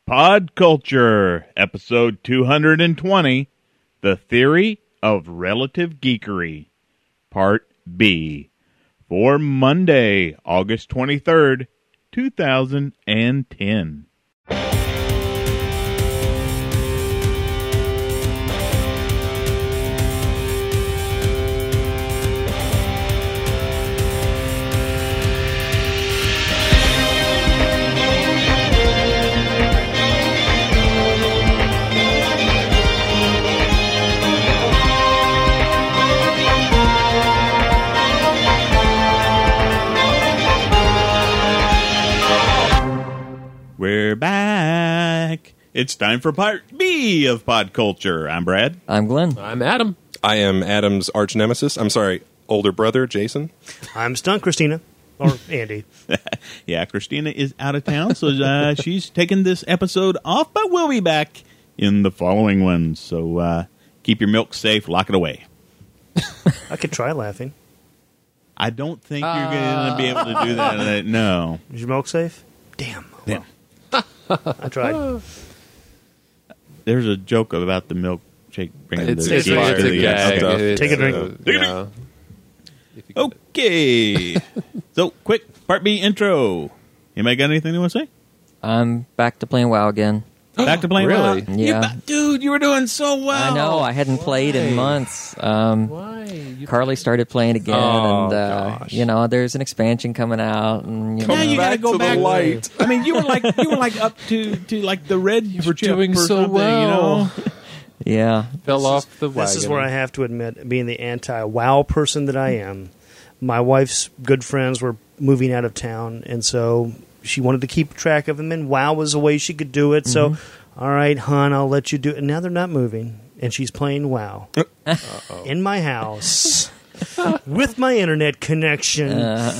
Pod Culture, episode 220, The Theory of Relative Geekery, Part B, for Monday, August 23rd, 2010. We're back. It's time for Part B of Pod Culture. I'm Brad. I'm Glenn. I'm Adam. I am Adam's arch nemesis. I'm sorry, older brother, Jason. I'm Stunt Christina. Or Andy. Yeah, Christina is out of town, so she's taking this episode off, but we'll be back in the following ones. So keep your milk safe, lock it away. I could try laughing. I don't think you're going to be able to do that. No. Is your milk safe? Damn. Yeah. I tried. There's a joke about the milkshake bringing It's the a gag. Take a drink. Yeah. Okay. So, quick, Part B intro. Anybody got anything they want to say? I'm back to playing WoW again. Back to playing Really? WoW? Yeah. Dude, you were doing so well. I know, I hadn't played in months. Why? Carly started playing again, Oh, and gosh. you know, there's an expansion coming out, and Now you got to go to the back. light. I mean, you were like up to like the red. You were doing so well. You know? yeah. Fell off the wagon. This is where I have to admit, being the anti-WoW person that I am, my wife's good friends were moving out of town, and so she wanted to keep track of them, and WoW was a way she could do it. So, all right, hon, I'll let you do it. And now they're not moving, and she's playing WoW in my house with my internet connection.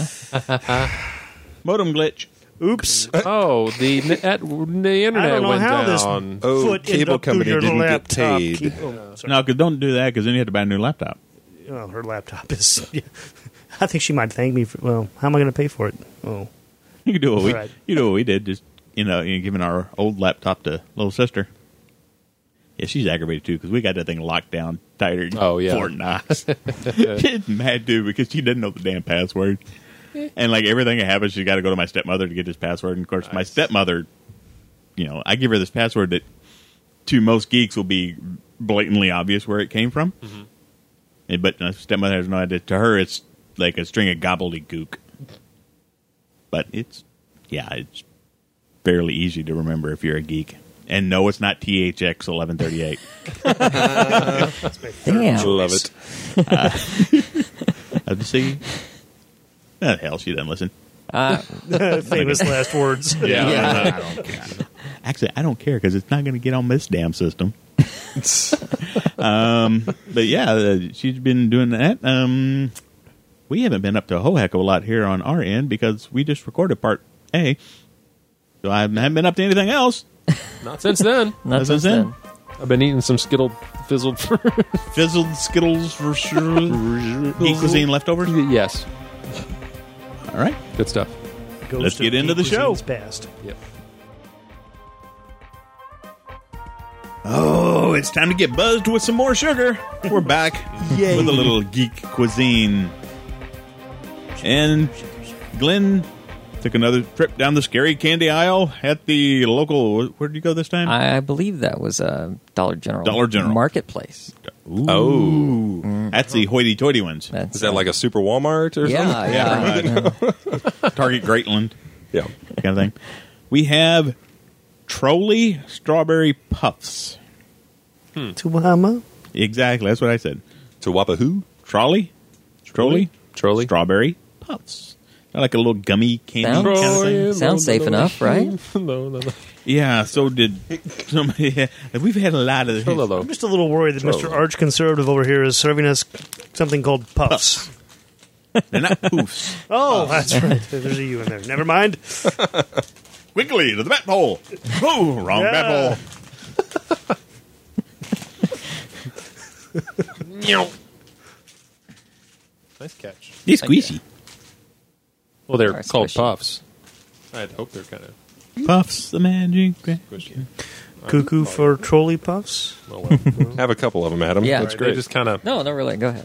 Modem glitch. Oops. Oh, the internet I don't know went how down. Oh, foot ended cable up through company your didn't get laptop. paid. Sorry. No, because don't do that, because then you have to buy a new laptop. Oh, her laptop is. Yeah. I think she might thank me for. Well, how am I going to pay for it? Oh, You can do what Right. we did. Just giving our old laptop to little sister. Yeah, she's aggravated too because we got that thing locked down tighter. Oh, yeah. Fort Knox. She's mad too because she doesn't know the damn password. And like everything that happens, she's got to go to my stepmother to get this password. And of course, my stepmother, I give her this password that to most geeks will be blatantly obvious where it came from. But my stepmother has no idea. To her, it's like a string of gobbledygook. But it's fairly easy to remember if you're a geek. And no, it's not THX 1138. Damn. Love it. Have you seen? Oh, hell, she doesn't listen. famous last words. Yeah. I don't care. Actually, I don't care because it's not going to get on this damn system. But yeah, she's been doing that. We haven't been up to a whole heck of a lot here on our end because we just recorded Part A. So I haven't been up to anything else. Not since then. Not Since since then? then. I've been eating some fizzled Fizzled Skittles for sure. Geek cuisine leftovers. Yes. All right. Good stuff. Ghost Let's of get into Geek the show. Cuisine's Past. Yep. Oh, it's time to get buzzed with some more sugar. We're back with a little geek cuisine. And Glenn took another trip down the scary candy aisle at the local... Where did you go this time? I believe that was a Dollar General. Dollar General. Marketplace. Ooh. That's the hoity-toity ones. That's, Is that like a super Walmart or something? yeah. Target Greatland, Yeah. that kind of thing. We have Trolley Strawberry Puffs. Tuwahama? Exactly, that's what I said. To Wapahoo? Trolley? Trolley? Strawberry Puffs. They're like a little gummy candy Sounds- kind of thing. Sounds safe enough, right? No. Yeah, so did somebody. We've had a lot of Hello. I'm just a little worried that Mr. Arch Conservative over here is serving us something called puffs. They're not poofs. Oh, that's right. There's a U in there. Never mind. Quickly to the bat hole. Oh, wrong Yeah. bat hole. Nice catch. He's squishy. Well, they're Are called squishy. puffs. I'd hope they're kind of Puffs the magic. Cuckoo for trolley puffs. Oh, well. Have a couple of them, Adam. Yeah. That's They great. just kind of. No, not really. Go ahead.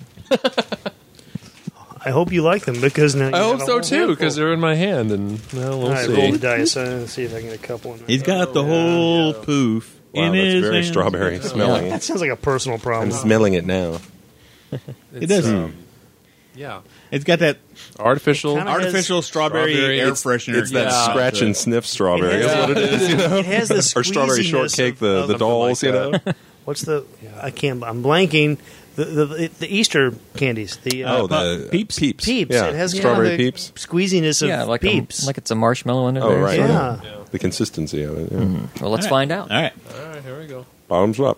I hope you like them because now you I have hope a so whole too, handful. because they're in my hand, and well, we'll All right, see. roll the dice. Let's see if I can get a couple in there. He's got the whole poof Wow, in that's his very hand. strawberry smelling. That sounds like a personal problem. I'm smelling it now. It does. Yeah, It's got that artificial. Kinda artificial strawberry air freshener. It's that Yeah. scratch and sniff strawberry. It Is has- what it is, you know? It has this Or strawberry squeeziness shortcake, of- the dolls, like you know? What's the? I can't. I'm blanking. The Easter candies. The Peeps? Peeps. Yeah. It has Strawberry kind of the Peeps. Squeeziness of Yeah, like Peeps. like it's a marshmallow under Oh, there. right. sort of. yeah. The consistency of it. Yeah. Well, let's All right. find out. All right. All right, here we go. Bottoms up.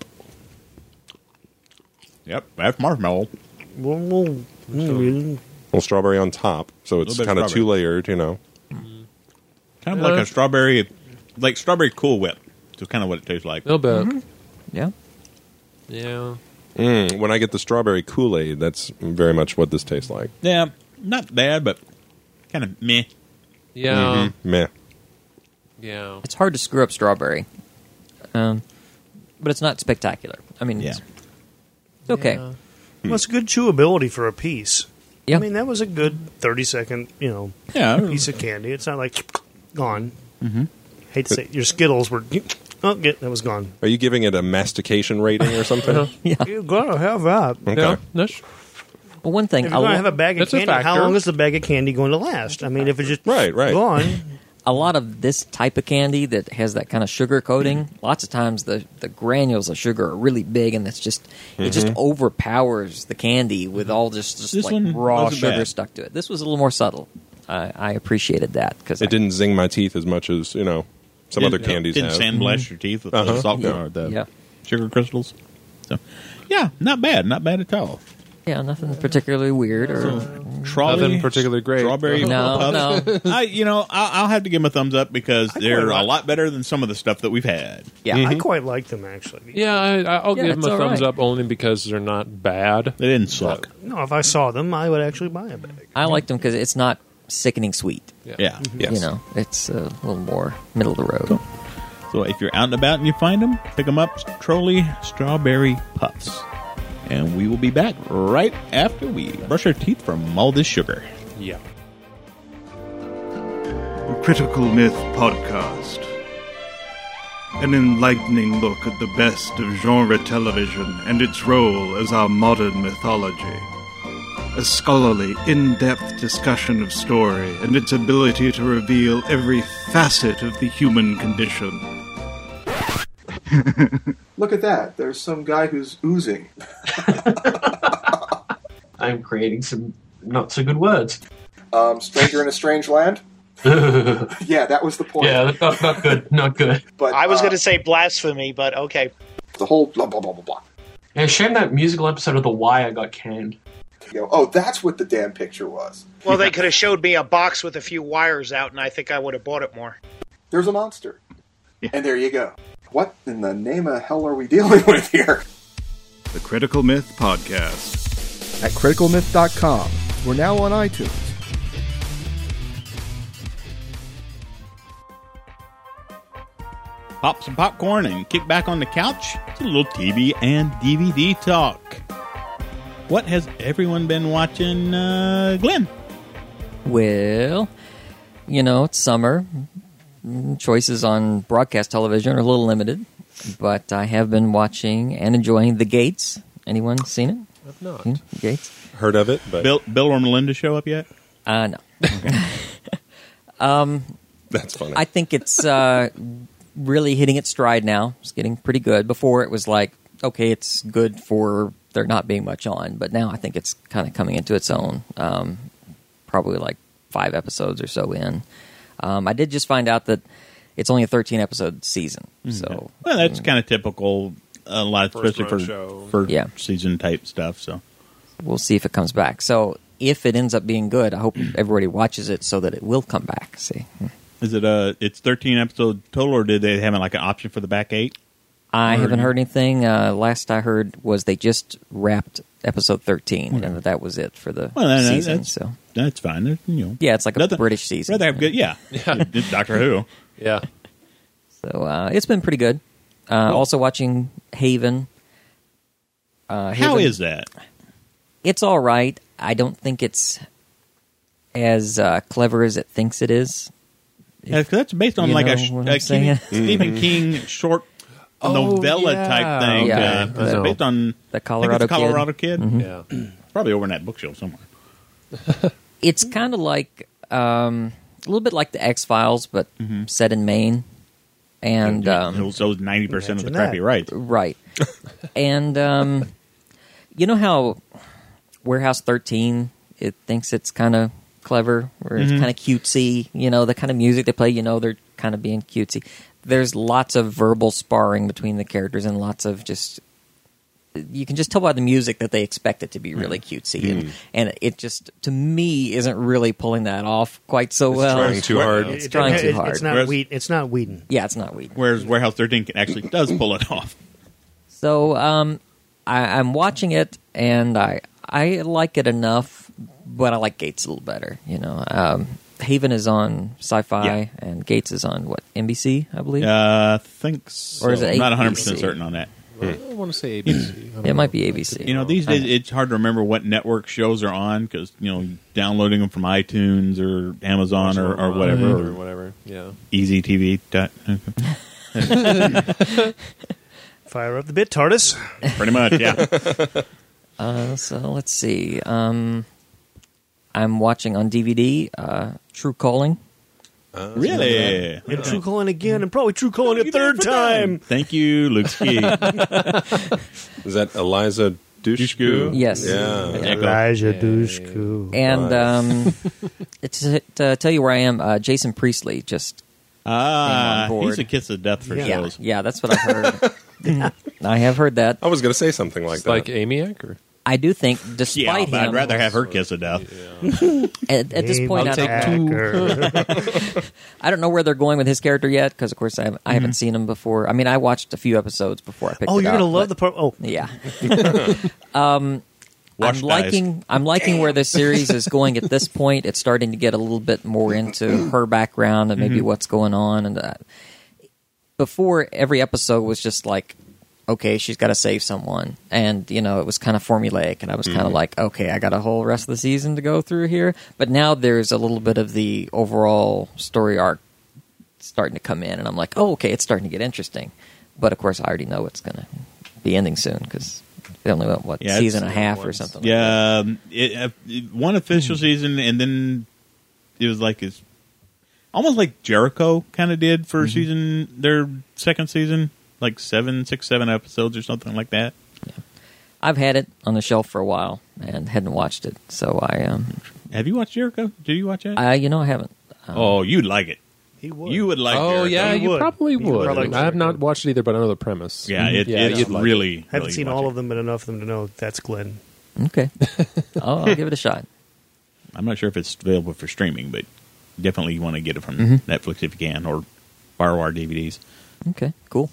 Yep, that's marshmallow. Well, Little strawberry on top, so it's Little bit kind of strawberry. two-layered, you know. Kind of like a strawberry, like strawberry Cool Whip. So kind of what it tastes like. A little bit. Yeah. Yeah. When I get the strawberry Kool-Aid, that's very much what this tastes like. Yeah, not bad, but kind of meh. Yeah. Meh. Yeah. It's hard to screw up strawberry, but it's not spectacular. I mean, it's okay. Yeah. well, it's good chewability for a piece. Yeah. I mean, that was a good 30-second, Yeah, piece of candy. It's not like gone. Mm-hmm. Hate to say your Skittles were. That was gone. Are you giving it a mastication rating or something? You gotta have that. Okay. Yeah. That's- Well, one thing If you're gonna have a bag of That's a candy, how factor. long is the bag of candy going to last? I mean, if it's just Right. gone, a lot of this type of candy that has that kind of sugar coating, lots of times the granules of sugar are really big, and that's just it just overpowers the candy with all just This like one raw wasn't sugar bad. stuck to it. This was a little more subtle. I appreciated that because It didn't zing my teeth as much as, some other candies didn't have. sandblast your teeth with the salt or the Yeah. sugar crystals. So, yeah, not bad at all. Yeah, nothing particularly weird or Trolley, Nothing particularly great. Strawberry, no. I'll have to give them a thumbs up because I they're quite a like- lot better than some of the stuff that we've had. Yeah. I quite like them actually. Yeah, I'll Yeah, give them it's a all thumbs right. up only because they're not bad. They didn't suck. No, if I saw them, I would actually buy a bag. I liked them because it's not sickening sweet. Yeah. Yes. You know, it's a little more middle of the road. So if you're out and about and you find them, pick them up. Trolley Strawberry Puffs. And we will be back right after we brush our teeth from all this sugar. Yeah. The Critical Myth Podcast. An enlightening look at the best of genre television and its role as our modern mythology. A scholarly, in-depth discussion of story and its ability to reveal every facet of the human condition. Look at that. There's some guy who's oozing. I'm creating some not so good words. Stranger in a Strange Land? Yeah, that was the point. Yeah, not good. Not good. But I was going to say blasphemy, but okay. the whole blah, blah, blah, blah, blah. Yeah, shame that musical episode of The Wire got canned. You know, oh, that's what the damn picture was. Well, they could have showed me a box with a few wires out, and I think I would have bought it more. There's a monster. And there you go. What in the name of hell are we dealing with here? The Critical Myth Podcast. At criticalmyth.com. We're now on iTunes. Pop some popcorn and kick back on the couch. It's a little TV and DVD talk. What has everyone been watching, Glenn? Well, you know, it's summer. Choices on broadcast television are a little limited, but I have been watching and enjoying The Gates. Anyone seen it? I've not. The Gates? Heard of it, but Bill or Melinda show up yet? No. that's funny. I think it's really hitting its stride now. It's getting pretty good. Before it was like, okay, it's good for there not being much on, but now I think it's kind of coming into its own. Probably like 5 episodes or so in. I did just find out that it's only a 13-episode season. So, Well, that's kind of typical. A lot, First especially run show. for Yeah. season type stuff. So we'll see if it comes back. So if it ends up being good, I hope everybody watches it so that it will come back. See, is it it's 13 episodes total, or did they have like an option for the back 8? I haven't heard anything. Last I heard was they just wrapped episode 13, and that was it for the season. That's fine. There's, Yeah, it's like a nothing- British season. Rather have good, yeah. It's Doctor Who. Yeah. So it's been pretty good. Also watching Haven. How is that? It's all right. I don't think it's as clever as it thinks it is. Yeah, 'cause that's based on You like know a what I'm saying? Stephen King short novella yeah. type thing. Yeah. It's based on The I think Colorado it's Colorado Kid. Yeah. Probably over in that bookshelf somewhere. It's kind of like a little bit like the X-Files, but set in Maine. And so 90% of the Imagine crappy that. right. right. And you know how Warehouse 13, it thinks it's kind of clever, or it's kind of cutesy, you know, the kind of music they play, you know, they're kind of being cutesy. There's lots of verbal sparring between the characters and lots of just, you can just tell by the music that they expect it to be really cutesy. And it just, to me, isn't really pulling that off quite so well. Trying too hard. It's trying too hard. It's not Whereas- It's not Whedon. Yeah, it's not weed. Whereas Warehouse 13 actually does pull it off. So I'm watching it, and I like it enough, but I like Gates a little better. You know, Haven is on Sci-Fi, Yeah. and Gates is on what, NBC, I believe. I think so. Or is it I'm not 100% ABC? certain on that. I want to say ABC. I don't It might know. be ABC. You know, these days it's hard to remember what network shows are on because, you know, downloading them from iTunes or Amazon or whatever. or Or whatever. Yeah. EasyTV. Fire up the bit, TARDIS. Pretty much, yeah. So let's see. I'm watching on DVD True Calling. Really? And True Calling again, and probably True Calling a third time. Thank you, Luke Ski. Is that Eliza Dushku? Yes. Yeah. Elijah Dushku. And to tell you where I am, Jason Priestley just on board. He's a kiss of death for Yeah. shows. Yeah, that's what I've heard. I have heard that. I was going to say something like that. Like Amiac? Or? I do think, despite Yeah, him, but I'd rather have her kiss of death. at this point, I don't know where they're going with his character yet, because of course I haven't seen him before. I mean, I watched a few episodes before I picked Oh, it you're up. going to love but- the part. Oh, Yeah. Wash I'm liking where the series is going at this point. It's starting to get a little bit more into her background and maybe what's going on. And before, every episode was just like, okay, she's got to save someone, and you know, it was kind of formulaic, and I was kind of like, okay, I got a whole rest of the season to go through here. But now there's a little bit of the overall story arc starting to come in, and I'm like, oh, okay, it's starting to get interesting. But of course, I already know it's going to be ending soon because they only went season and a half or something. Like that. Yeah, one official season, and then it was like it's almost like Jericho kind of did for their second season, like 7 episodes or something like that. I've had it on the shelf for a while and hadn't watched it, so I Have you watched Jericho? Did you watch it? I haven't. Oh, you'd like it. he would. You would like. Oh, Jericho. yeah, You you would. probably You would. probably I have would. not watched it either, but I know the premise. Yeah, Yeah, it's you'd like really. Haven't really seen watch all it. of them, but enough of them to know that's Glenn. Okay, I'll give it a shot. I'm not sure if it's available for streaming, but definitely you want to get it from Netflix if you can, or borrow our DVDs. Okay, cool.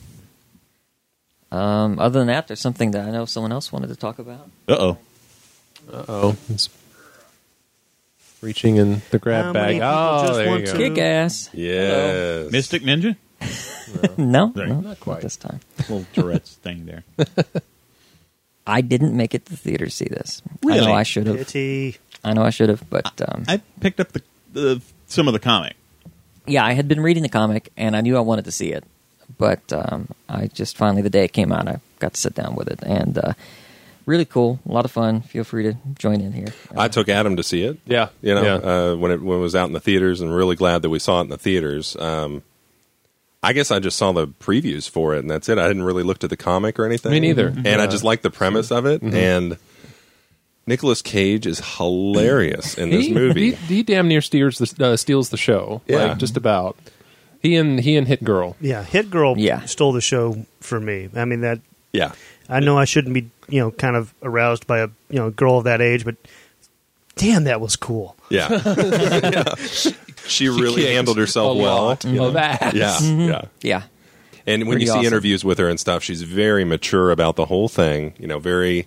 Other than that, there's something that I know someone else wanted to talk about. Uh-oh. Uh-oh. It's reaching in the grab How bag. many people Oh, just there you want go. to- Kick ass. Yes. Mystic Ninja? No, Sorry. no, Not quite. this time. Little Tourette's thing there. I didn't make it to the theater to see this. I Really? know I should have. Pity. I know I should have, but I picked up some of the comic. yeah, I had been reading the comic and I knew I wanted to see it, but I just finally, the day it came out, I got to sit down with it, and really cool, a lot of fun. Feel free to join in here. I took Adam to see it. Yeah. You know, Yeah. when it was out in the theaters, and really glad that we saw it in the theaters. I guess I just saw the previews for it, and that's it. I didn't really look at the comic or anything. Me neither. And I just liked the premise of it. And Nicolas Cage is hilarious in this movie. He damn near steals the show. Yeah. Like, just about. He and Hit Girl. Yeah, Hit Girl Yeah. stole the show for me. I mean, that Yeah. I know I shouldn't be, kind of aroused by a, girl of that age, but damn, that was cool. Yeah. Yeah. She really kicked handled herself a well. lot of ass. Yeah. Yeah. Yeah, And when Pretty you see awesome. interviews with her and stuff, she's very mature about the whole thing.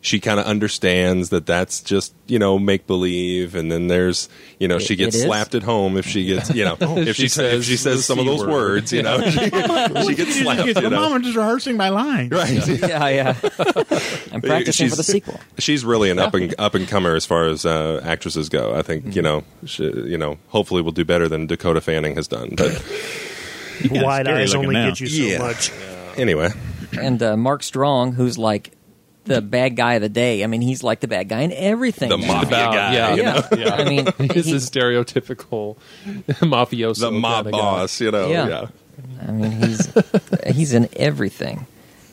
she kind of understands that that's just, make believe, and then there's, she gets slapped at home if she gets, if she says some of those words, she gets slapped. Mom, I'm just rehearsing my line. Right. Yeah. I'm practicing for the sequel. She's really an up and comer as far as actresses go. I think hopefully we'll do better than Dakota Fanning has done. But wide eyes only get you so much. Anyway, and Mark Strong, who's like the bad guy of the day. I mean, he's like the bad guy in everything. The mafia guy. Yeah. I mean, he's a stereotypical mafioso. The mob boss, Yeah. I mean, he's in everything.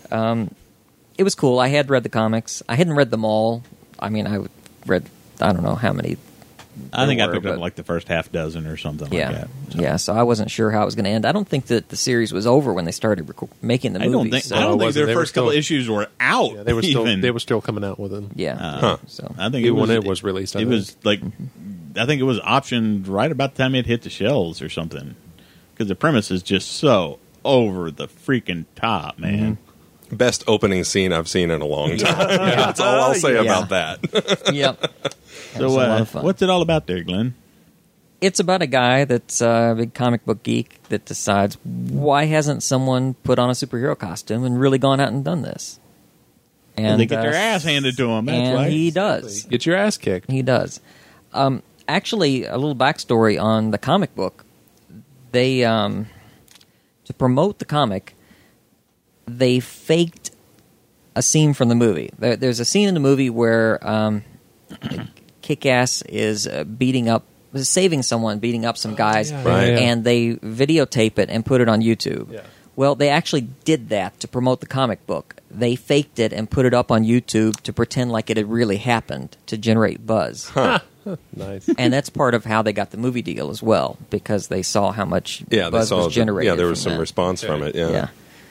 It was cool. I had read the comics. I hadn't read them all. I mean, I read, I don't know how many. I think I picked up like the first half dozen or something like that. So. Yeah, so I wasn't sure how it was going to end. I don't think that the series was over when they started making the movies. I don't think their first couple issues were out. Yeah, they were still coming out with them. Yeah. So I think when it was released. I think it was optioned right about the time it hit the shelves or something. Because the premise is just so over the freaking top, man. Mm-hmm. Best opening scene I've seen in a long time. That's all I'll say about that. Yep. So, what's it all about there, Glenn? It's about a guy that's a big comic book geek that decides, why hasn't someone put on a superhero costume and really gone out and done this? And they get their ass handed to him. That's right. He does. Get your ass kicked. He does. Actually, a little backstory on the comic book. They, to promote the comic, they faked a scene from the movie. There's a scene in the movie where Kick-Ass is saving someone, beating up some guys, and they videotape it and put it on YouTube. Yeah. Well, they actually did that to promote the comic book. They faked it and put it up on YouTube to pretend like it had really happened to generate buzz. Huh. Nice. And that's part of how they got the movie deal as well, because they saw how much buzz was generated. There was some response from it. Yeah.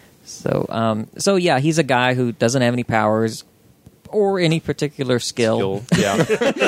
So he's a guy who doesn't have any powers or any particular skill. Yeah.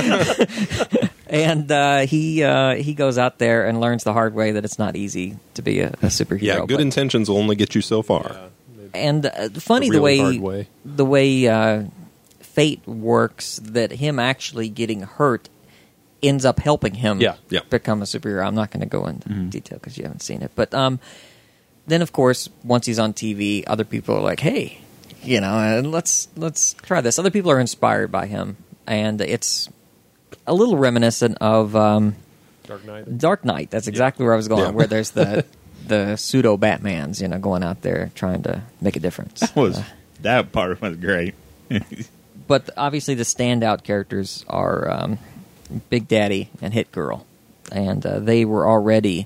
And he goes out there and learns the hard way that it's not easy to be a superhero. Yeah, good intentions will only get you so far. Yeah. And funny the way fate works, that him actually getting hurt ends up helping him become a superhero. I'm not going to go into detail because you haven't seen it. But then, of course, once he's on TV, other people are like, hey, let's try this. Other people are inspired by him. And it's a little reminiscent of Dark Knight. That's exactly where I was going, where there's the pseudo Batmans, going out there trying to make a difference. That part was great. But obviously the standout characters are Big Daddy and Hit Girl. And they were already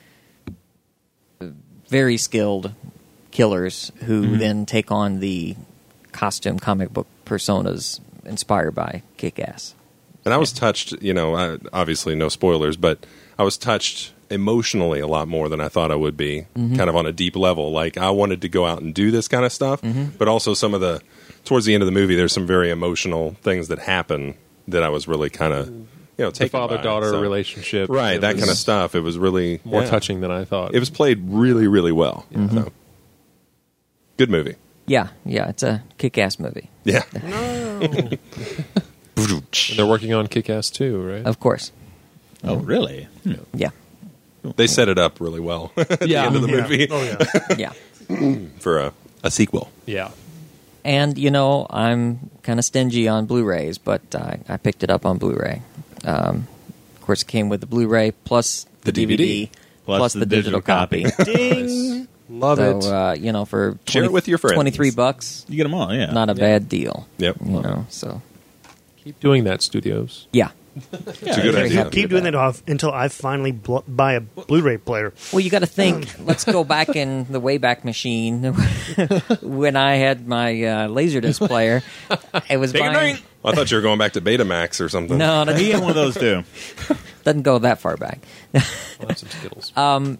very skilled killers who then take on the costume comic book personas inspired by Kick-Ass. And I was touched, obviously no spoilers, but I was touched emotionally a lot more than I thought I would be, kind of on a deep level. Like, I wanted to go out and do this kind of stuff, but also towards the end of the movie, there's some very emotional things that happen that I was really kind of, taken the father-daughter relationship. Right, that kind of stuff. It was really more touching than I thought. It was played really, really well. So. Good movie. Yeah, it's a Kick-Ass movie. Yeah. No. They're working on Kick-Ass 2, right? Of course. Oh, really? Yeah. They set it up really well at the end of the movie. Oh, yeah. For a sequel. Yeah. And, I'm kind of stingy on Blu-rays, but I picked it up on Blu-ray. Of course, it came with the Blu-ray plus the DVD plus the digital copy. Ding! Love it. So, for share it with your friends. $23, you get them all, not a bad deal. Yep. So keep doing that, studios. Yeah. It's a good idea. Keep doing that until I finally buy a Blu-ray player. Well, you got to think. Let's go back in the Wayback Machine when I had my Laserdisc player. It was buying. I thought you were going back to Betamax or something. No, he had one of those too. Doesn't go that far back. I'll have some Skittles.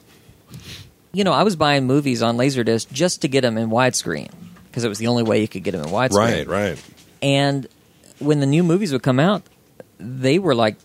I was buying movies on Laserdisc just to get them in widescreen because it was the only way you could get them in widescreen. Right. And when the new movies would come out, they were like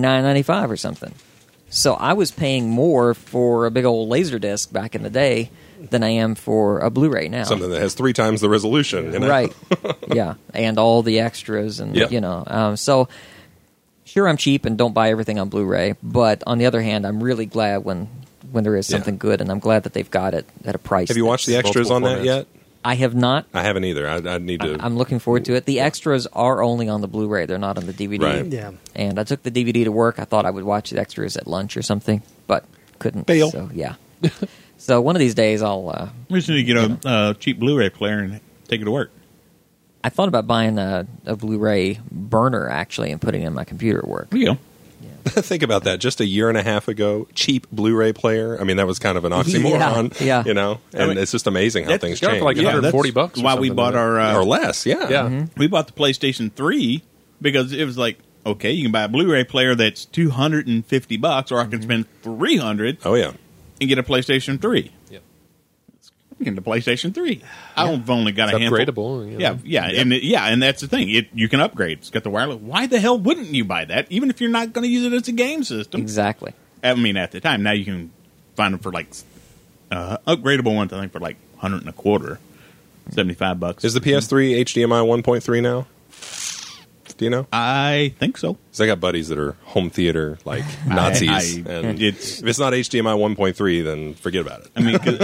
$29.95 or something. So I was paying more for a big old Laserdisc back in the day than I am for a Blu-ray now. Something that has 3 times the resolution. You know? Right. Yeah, and all the extras, and so sure, I'm cheap and don't buy everything on Blu-ray, but on the other hand, I'm really glad when there is something good, and I'm glad that they've got it at a price. Have you watched the extras on that yet? I have not. I haven't either. I need to. I'm looking forward to it. The extras are only on the Blu-ray; they're not on the DVD. Right. Yeah. And I took the DVD to work. I thought I would watch the extras at lunch or something, but couldn't. Fail. So yeah. So one of these days, I'll. We just need to get a cheap Blu-ray player and take it to work. I thought about buying a Blu-ray burner actually and putting it in my computer at work. There you go. Think about that. Just a year and a half ago, cheap Blu-ray player. I mean, that was kind of an oxymoron. Yeah. You know, and I mean, it's just amazing how things got it change. for like $140 That's why we bought our or less. Yeah. Yeah. we bought the PlayStation 3 because it was like, okay, you can buy a Blu-ray player that's $250, or I can spend $300 Oh yeah. and get a PlayStation 3. Yep. Get the PlayStation 3. I've only got It's a handful. upgradable. You know. Yeah, and that's the thing. You can upgrade. It's got the wireless. Why the hell wouldn't you buy that, even if you're not going to use it as a game system? Exactly. I mean, at the time, now you can find them for like upgradable ones. I think for like $125, $75. Is the PS3 HDMI 1.3 now? Do you know? I think so. Because I got buddies that are home theater like Nazis, and it's if it's not HDMI 1.3, then forget about it. I mean, 'cause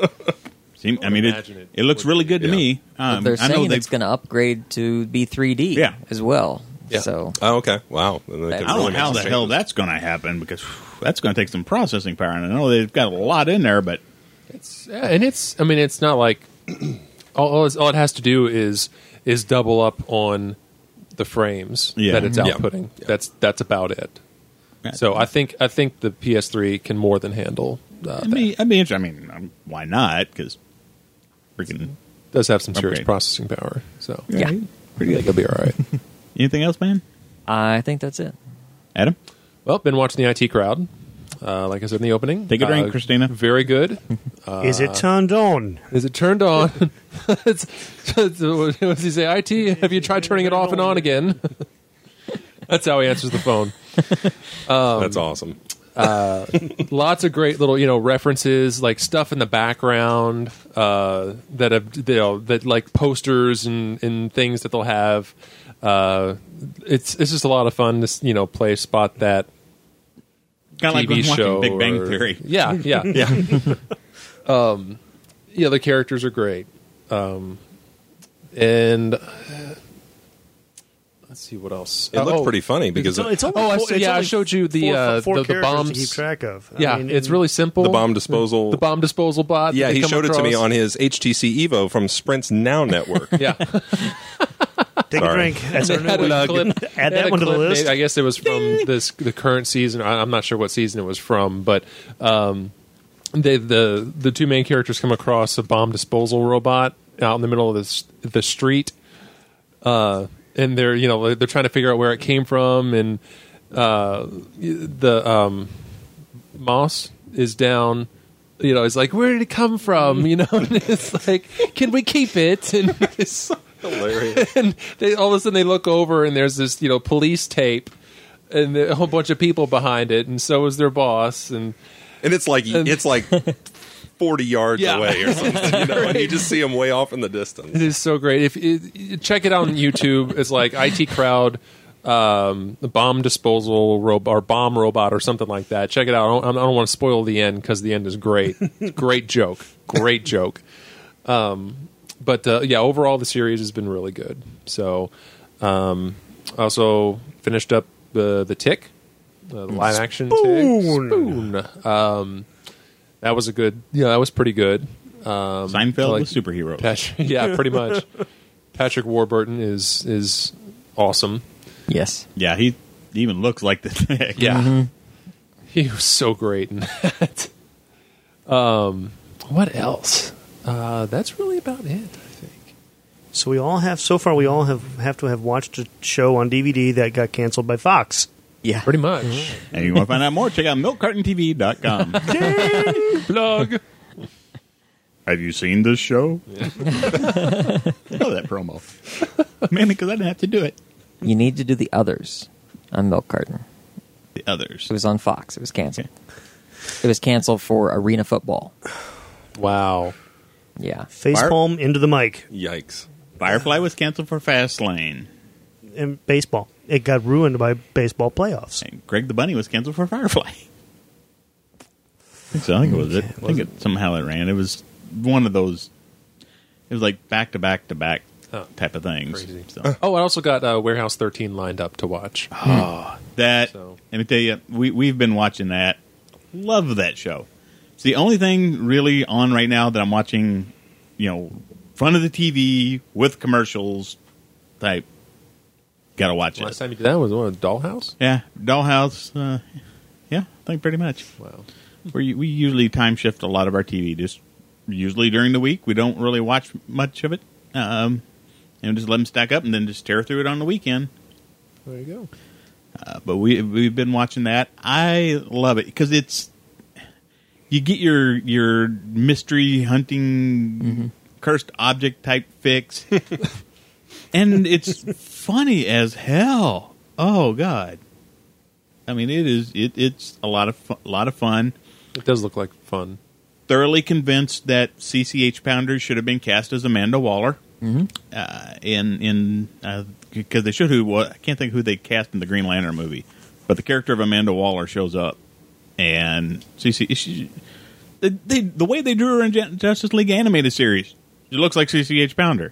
it looks really good to me. They're I know saying they. it's going to upgrade to be 3D as well. Yeah. So Oh, okay. Wow. Then they I could don't really know how make the some hell changes. that's going to happen because that's going to take some processing power. And I know they've got a lot in there, but And it's. I mean, it's not like all it has to do is double up on the frames that it's outputting. Yeah. That's about it. So I think the PS3 can more than handle. I'd be interested. I mean, why not? Because freaking Does have some serious Upgrade. processing power. So yeah, I think it'll be all right. anything else, man? I think that's it. Adam, Well, been watching the IT Crowd. Like I said in the opening, take a drink, Christina. Very good. Is it turned on? Is it turned on? What does he say? IT, have you tried turning it off and on again? That's how he answers the phone. That's awesome. Lots of great little, references, like stuff in the background that have, that like posters and things that they'll have. It's just a lot of fun to play spot that Kind of like TV watching show. Big Bang or- Theory. Yeah. The characters are great. And let's see what else. It looked pretty funny because It's only I four- see- it's yeah, I only showed you the four the characters bombs to keep track of. I Yeah, mean, it's really simple. the bomb disposal. The bomb disposal bot. that Yeah, they he come showed it to me across. on his HTC Evo from Sprint's Now network. Yeah, Take a Sorry. drink. That's our They had new a one. clip- Add they had that a one to the clip list. made- I guess it was from the current season. I'm not sure what season it was from, but the two main characters come across a bomb disposal robot out in the middle of the street, and they're trying to figure out where it came from, and the Moss is down. It's like, where did it come from? And it's like, can we keep it? And it's Hilarious. and all of a sudden they look over and there's this police tape and a whole bunch of people behind it, and so is their boss. And it's like 40 yards Yeah. away or something, and you just see him way off in the distance. it is so great. Check it out on YouTube. It's like IT Crowd, bomb disposal robot or bomb robot or something like that. Check it out. I don't want to spoil the end because the end is great. Great joke. But overall the series has been really good. So, also finished up the Tick, the live action Tick. Spoon. That was a good. That was pretty good. Seinfeld with superheroes. Yeah, pretty much. Patrick Warburton is awesome. Yes. Yeah, he even looks like the Tick. Yeah, he was so great in that. What else? That's really about it, I think. So we all have to have watched a show on DVD that got canceled by Fox. Yeah. Pretty much. And you want to find out more, check out milkcartontv.com. Plug. Have you seen this show? I love that promo. Mainly because I didn't have to do it. You need to do The Others on Milk Carton. The Others. It was on Fox. It was canceled. It was canceled for arena football. Wow. Yeah. Facepalm into the mic. Yikes. Firefly was canceled for Fastlane. And baseball. It got ruined by baseball playoffs. And Greg the Bunny was canceled for Firefly. I think it was it. I think it somehow it ran. It was one of those. It was like back to back to back type of things. Crazy. So. Oh, I also got Warehouse 13 lined up to watch. That So- let me tell you, we've been watching that. Love that show. It's the only thing really on right now that I'm watching. Front of the TV with commercials type. Got to watch Last it. time you did that was what, Dollhouse? Yeah, Dollhouse. Yeah, I think pretty much. Wow. We usually time shift a lot of our TV. Just usually during the week, we don't really watch much of it. Just let them stack up and then just tear through it on the weekend. There you go. But we've been watching that. I love it because it's you get your mystery hunting cursed object type fix, and it's funny as hell. Oh God! I mean, it's a lot of fun. It does look like fun. Thoroughly convinced that CCH Pounder should have been cast as Amanda Waller. Because they should I can't think who they cast in the Green Lantern movie, but the character of Amanda Waller shows up, and the way they drew her in Justice League animated series, it looks like CCH Pounder.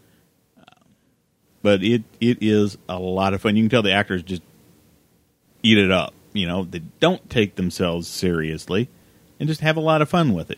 But it is a lot of fun. You can tell the actors just eat it up. They don't take themselves seriously and just have a lot of fun with it.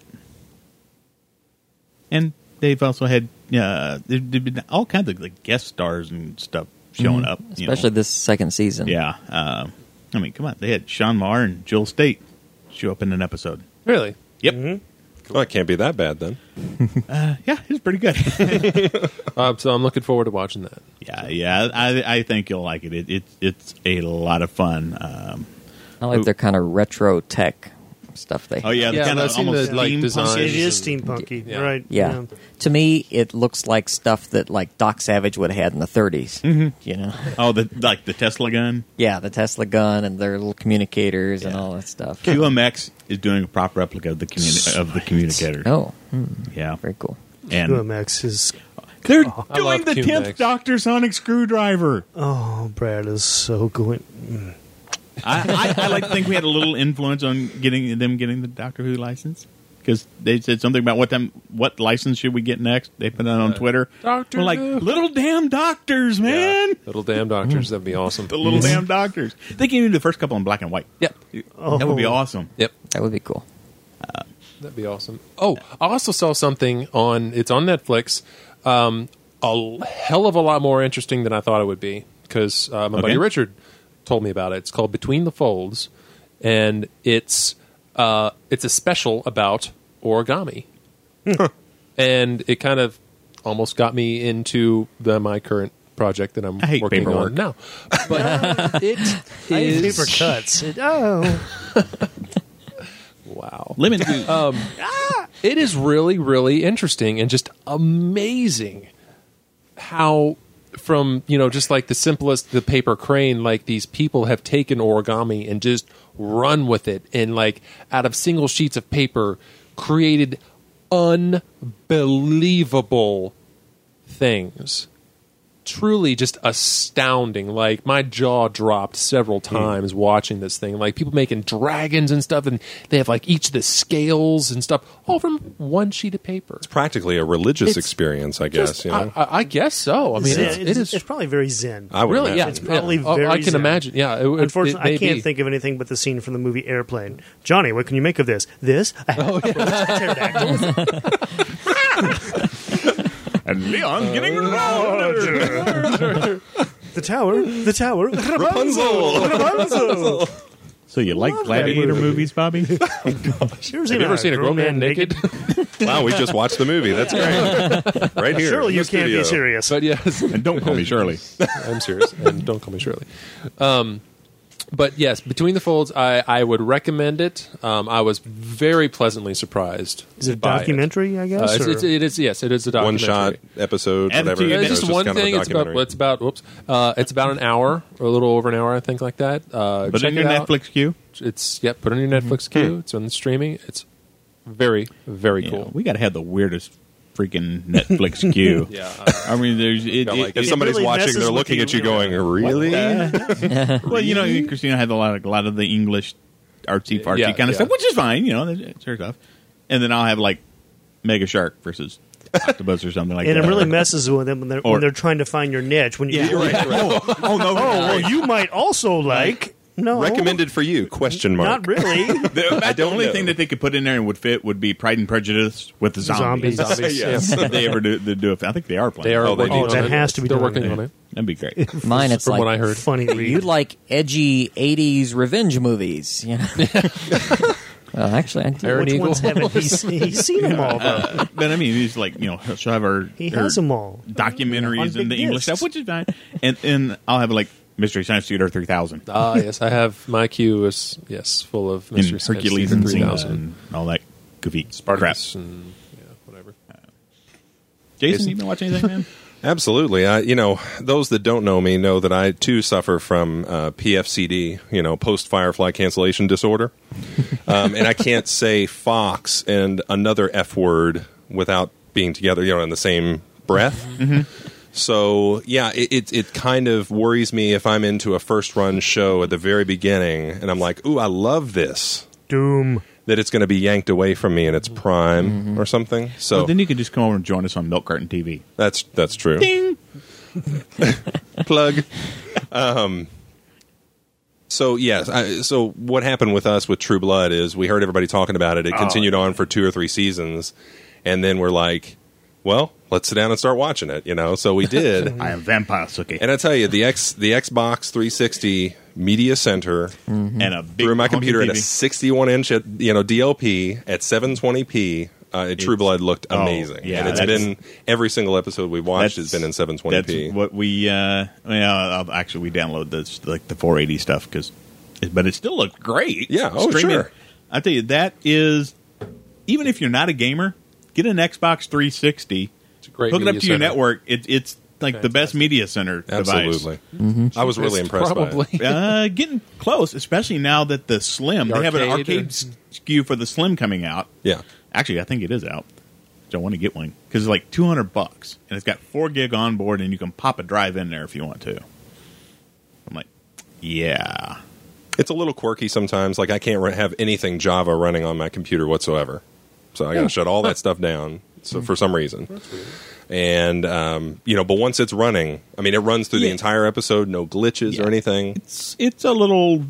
And they've also had there've been all kinds of guest stars and stuff showing up. Especially this second season. Yeah. I mean, come on. They had Sean Maher and Jill State show up in an episode. Really? Yep. Well, it can't be that bad then. Yeah, it's pretty good. So I'm looking forward to watching that. Yeah. I think you'll like it. It's a lot of fun. I like their kind of retro tech stuff they have. Oh yeah, the kind I've of seen almost the, like, steampunk. designs. It is steampunky, Yeah. right? Yeah. To me, it looks like stuff that like Doc Savage would have had in the 30s. Oh, the Tesla gun. Yeah, the Tesla gun and their little communicators and all that stuff. QMX is doing a proper replica of the communicator. Oh, Yeah, very cool. and QMX is. they're I doing love the 10th QMX. Doctor Sonic Screwdriver. Oh, Brad is so going. I like to think we had a little influence on getting the Doctor Who license because they said something about what license should we get next. They put it on Twitter. Doctor We're like Who. little damn doctors, man. Yeah. Little damn doctors. That'd be awesome. The little damn doctors. They can do the first couple in black and white. Yep. That would be awesome. Yep. That would be cool. That'd be awesome. Oh, I also saw something it's on Netflix. A hell of a lot more interesting than I thought it would be because my buddy Richard told me about it. It's called Between the Folds, and it's a special about origami. And it kind of almost got me into my current project that I'm I hate working paperwork. on now. But it I hate is paper cuts. wow. Lemon juice. It is really, really interesting and just amazing how from, just like the simplest, the paper crane, like these people have taken origami and just run with it and like out of single sheets of paper created unbelievable things. Truly just astounding. Like my jaw dropped several times watching this thing. Like people making dragons and stuff, and they have like each of the scales and stuff all from one sheet of paper. It's practically a religious It's experience, I guess. Just- I guess so. I mean, Zen. it is It's probably very zen. I would really, yeah. imagine. It's probably very I can zen. imagine. Yeah. Unfortunately, it I can't may think of anything but the scene from the movie Airplane. Johnny, what can you make of this? This? And Leon's getting larger. The tower. Rapunzel. So you like Love gladiator that movie. movies, Bobby? Have Have you ever seen a grown man naked? Wow, we just watched the movie. That's great. Right here. Surely in you the can't studio. be serious. But yes, And don't call me Shirley. I'm serious, and don't call me Shirley. But yes, Between the Folds, I would recommend it. I was very pleasantly surprised. Is it a by documentary, I guess? It. or- It is. Yes, it is a One documentary. shot episode, Attitude. whatever. Yeah, It's No, just it's one kind of a thing. It's about. documentary. It's about an hour, or a little over an hour, I think, like that. But check in your it out. Netflix queue. It's put on your Netflix queue. It's on the streaming. It's Very, very You cool. know, we got to have the weirdest freaking Netflix queue. Yeah. I mean, there's If somebody's really watching, messes they're with looking you, at you you know. going, really? Well, you know, Christina had a lot of the English artsy fartsy Yeah, kind of yeah. stuff, which is fine. You know, it's her stuff. And then I'll have like Mega Shark versus Octopus or something like And that. it really messes with them when Or- they're trying to find your niche. When you Yeah, right. Oh no! well, you might also like no Recommended for you? Question mark. Not really. The only know. thing that they could put in there and would fit would be Pride and Prejudice with the zombies. Zombies. Yes. If they ever do it, I think they are playing. They are. Oh, they working do. on that it. has to be They're done. working on it. That'd be great. Mine, it's From like what I heard. Funny read. you like edgy '80s revenge movies. You know? Well, actually, I do. Iron Which Eagle. ones haven't he's seen them all though? But I mean, he's like, you know, she'll have her He her has them all. On documentaries big and the English discs. stuff, which is fine. And I'll have like Mystery Science Theater 3000 Ah, yes, I have my queue is full of and Mystery Science Hercules Theater and 3000. and all that goofy Spartacus crap. and whatever. Jason, you been watching anything, man? Absolutely. Those that don't know me know that I too suffer from PFCD, post Firefly cancellation disorder, and I can't say Fox and another F word without being together, in the same breath. So yeah, it kind of worries me if I'm into a first run show at the very beginning, and I'm like, ooh, I love this. Doom. That it's going to be yanked away from me in its prime or something. So Well, then you can just come over and join us on Milk Carton TV. that's true. Ding! Plug. So yes, so what happened with us with True Blood is we heard everybody talking about it. It continued on for 2 or 3 seasons, and then we're like, well, let's sit down and start watching it. So we did. I am Vampire Suki. And I tell you, the Xbox 360 Media Center And a big through my computer at a TV. 61-inch DLP at 720p. True Blood looked amazing. yeah, and it's that's- been every single episode we've watched has been in 720p. That's what we. Actually, we download this like the 480 stuff but it still looked great. Yeah, oh, Streaming. sure. I tell you, that is, even if you're not a gamer, get an Xbox 360. It's a great Hook it up media to your center. network. It's like the best media center device. Absolutely. I was really impressed Probably. by it. Getting close, especially now that the Slim, The they have an arcade arcade SKU for the Slim coming out. Yeah. Actually, I think it is out. So I want to get one because it's like $200, and it's got 4 gig on board, and you can pop a drive in there if you want to. I'm like, yeah. It's a little quirky sometimes. Like I can't have anything Java running on my computer whatsoever. So I got to shut all that stuff down. So for some reason. And, but once it's running, I mean, it runs through the entire episode, no glitches or anything. It's a little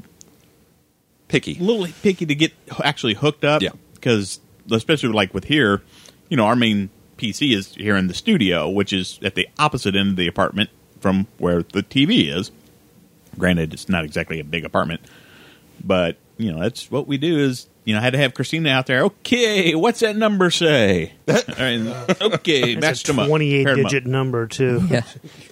Picky. to get actually hooked up. Yeah. Because especially like with here, our main PC is here in the studio, which is at the opposite end of the apartment from where the TV is. Granted, it's not exactly a big apartment, but that's what we do. Is I had to have Christina out there. Okay, what's that number say? All right, okay, matched them up. 28-digit number too. Yeah.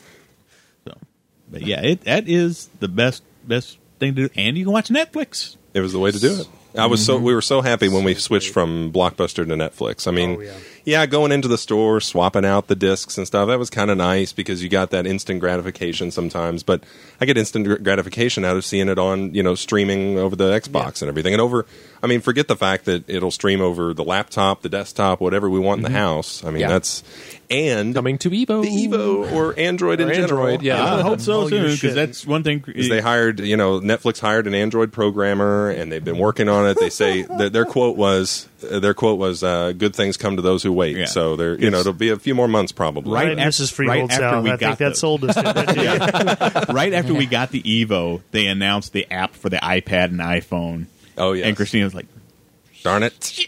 So, but yeah, that is the best thing to do, and you can watch Netflix. It was the way to do it. We were so happy when we switched from Blockbuster to Netflix. I mean, going into the store, swapping out the discs and stuff, that was kind of nice because you got that instant gratification sometimes. But I get instant gratification out of seeing it on, streaming over the Xbox and everything. And forget the fact that it'll stream over the laptop, the desktop, whatever we want in the house. I mean, that's and Coming to Evo. the Evo or Android in general. Android, yeah. I hope so All your soon shit. because that's one thing. They hired, Netflix hired an Android programmer, and they've been working on it. They say their quote was, "Good things come to those who wait." Yeah. So it'll be a few more months probably. Right Right, after- Mrs. Freehold's right after out. we I got think that those. sold us. Didn't it? Right after we got the Evo, they announced the app for the iPad and iPhone. Oh yeah, And Christina was like, darn it!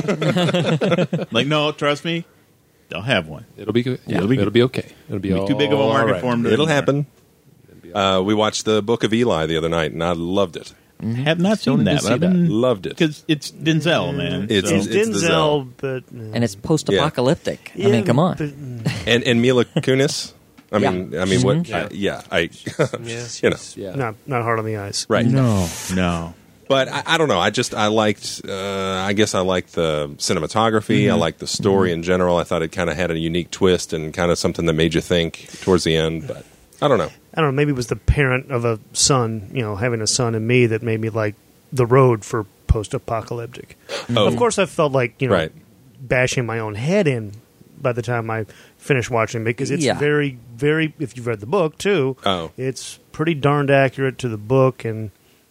no, trust me, they'll have one. It'll be good. It'll be It'll be okay. It'll be Too big of a all market right. for them. to It'll ignore. happen. We watched the Book of Eli the other night, and I loved it. Have not seen Don't that. even But I've see been Loved it. because it's Denzel, man. It's- So- It's the Zell. Denzel, but And it's post-apocalyptic. I mean, come on. And Mila Kunis. I mean, what? Yeah. Yeah. not hard on the eyes. Right. no. But I don't know. I guess I liked the cinematography. I liked the story in general. I thought it kind of had a unique twist and kind of something that made you think towards the end. But I don't know. I don't know. Maybe it was the parent of a son, having a son and me that made me like The Road for post-apocalyptic. Oh. Of course, I felt like Right. bashing my own head in by the time I finished watching because it's Yeah. very, very. If you've read the book too, it's pretty darned accurate to the book and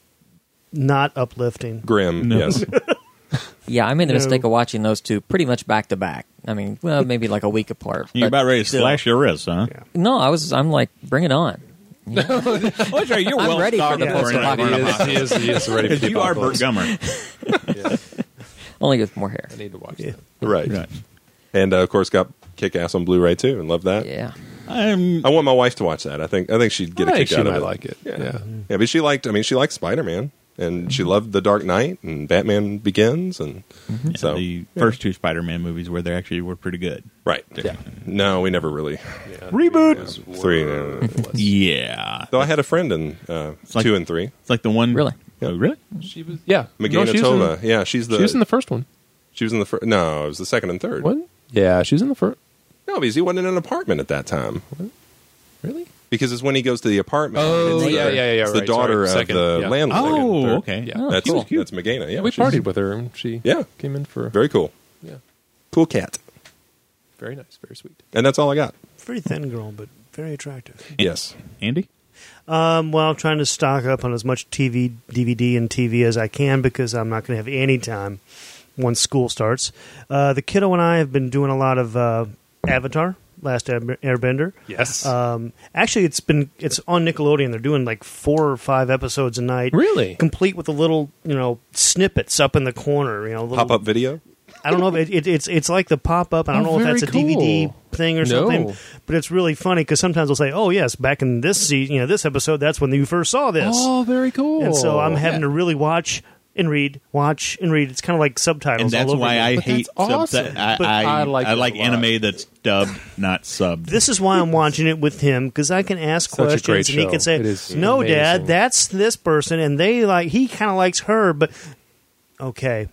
not uplifting. Grim, yes. Yeah, I made the No. mistake of watching those two pretty much back to back. I mean, well, maybe like a week apart. You're but about ready to still. slash your wrist, huh? No, I'm like, bring it on. Oh, sure, you're I'm well ready for stocked the for an post-apocalypse. He is ready for Because the you are apocalypse. Burt Gummer. Only with more hair. I need to watch Yeah. that. Right. Right. And of course, got Kick-Ass on Blu-ray too, and love that. Yeah. I want my wife to watch that. I think she'd get a I think kick she out of might it. like it. Yeah. Yeah, but she liked Spider-Man, and she loved The Dark Knight and Batman Begins, and so the first two Spider-Man movies where they actually were pretty good. right. Yeah. No, we never really Reboot. three. Yeah. Though I had a friend in like- 2 and 3. It's like the one. Really? Oh, really? She was. Yeah. Megana she was Tova. in- Yeah, she She was in the first one. She was in the first. No, it was the second and third. What? Yeah, she was in the first. No, because he wasn't in an apartment at that time. Really? Because it's when he goes to the apartment. Oh, It's yeah, It's the right, daughter sorry. of Second, the yeah. landlord. Oh, Third. okay. Yeah. That's cool. That's Megana. Yeah, We she's partied with her, and she came in for very cool. Yeah, Cool cat. very nice, very sweet. And that's all I got. Very thin girl, but very attractive. Yes. Andy? Well, I'm trying to stock up on as much TV, DVD, and TV as I can because I'm not going to have any time once school starts. The kiddo and I have been doing a lot of Avatar, Last Airbender. Yes. Actually, it's on Nickelodeon. They're doing like 4 or 5 episodes a night. Really? Complete with the little snippets up in the corner. Little, Pop-up video? I don't know if it's like the pop up. I don't know if that's a very DVD cool. thing or No. something, but it's really funny because sometimes they'll say, "Oh yes, back in this season, this episode, that's when you first saw this." Oh, very cool. And so I'm having to really watch and read. It's kind of like subtitles. And that's all over why again. I But hate that's awesome. I But I like it a lot. anime that's dubbed, not subbed. This is why I'm watching it with him because I can ask Such a questions great and he show. can say, It is "No, amazing. Dad, that's this person," and he kind of likes her, but okay,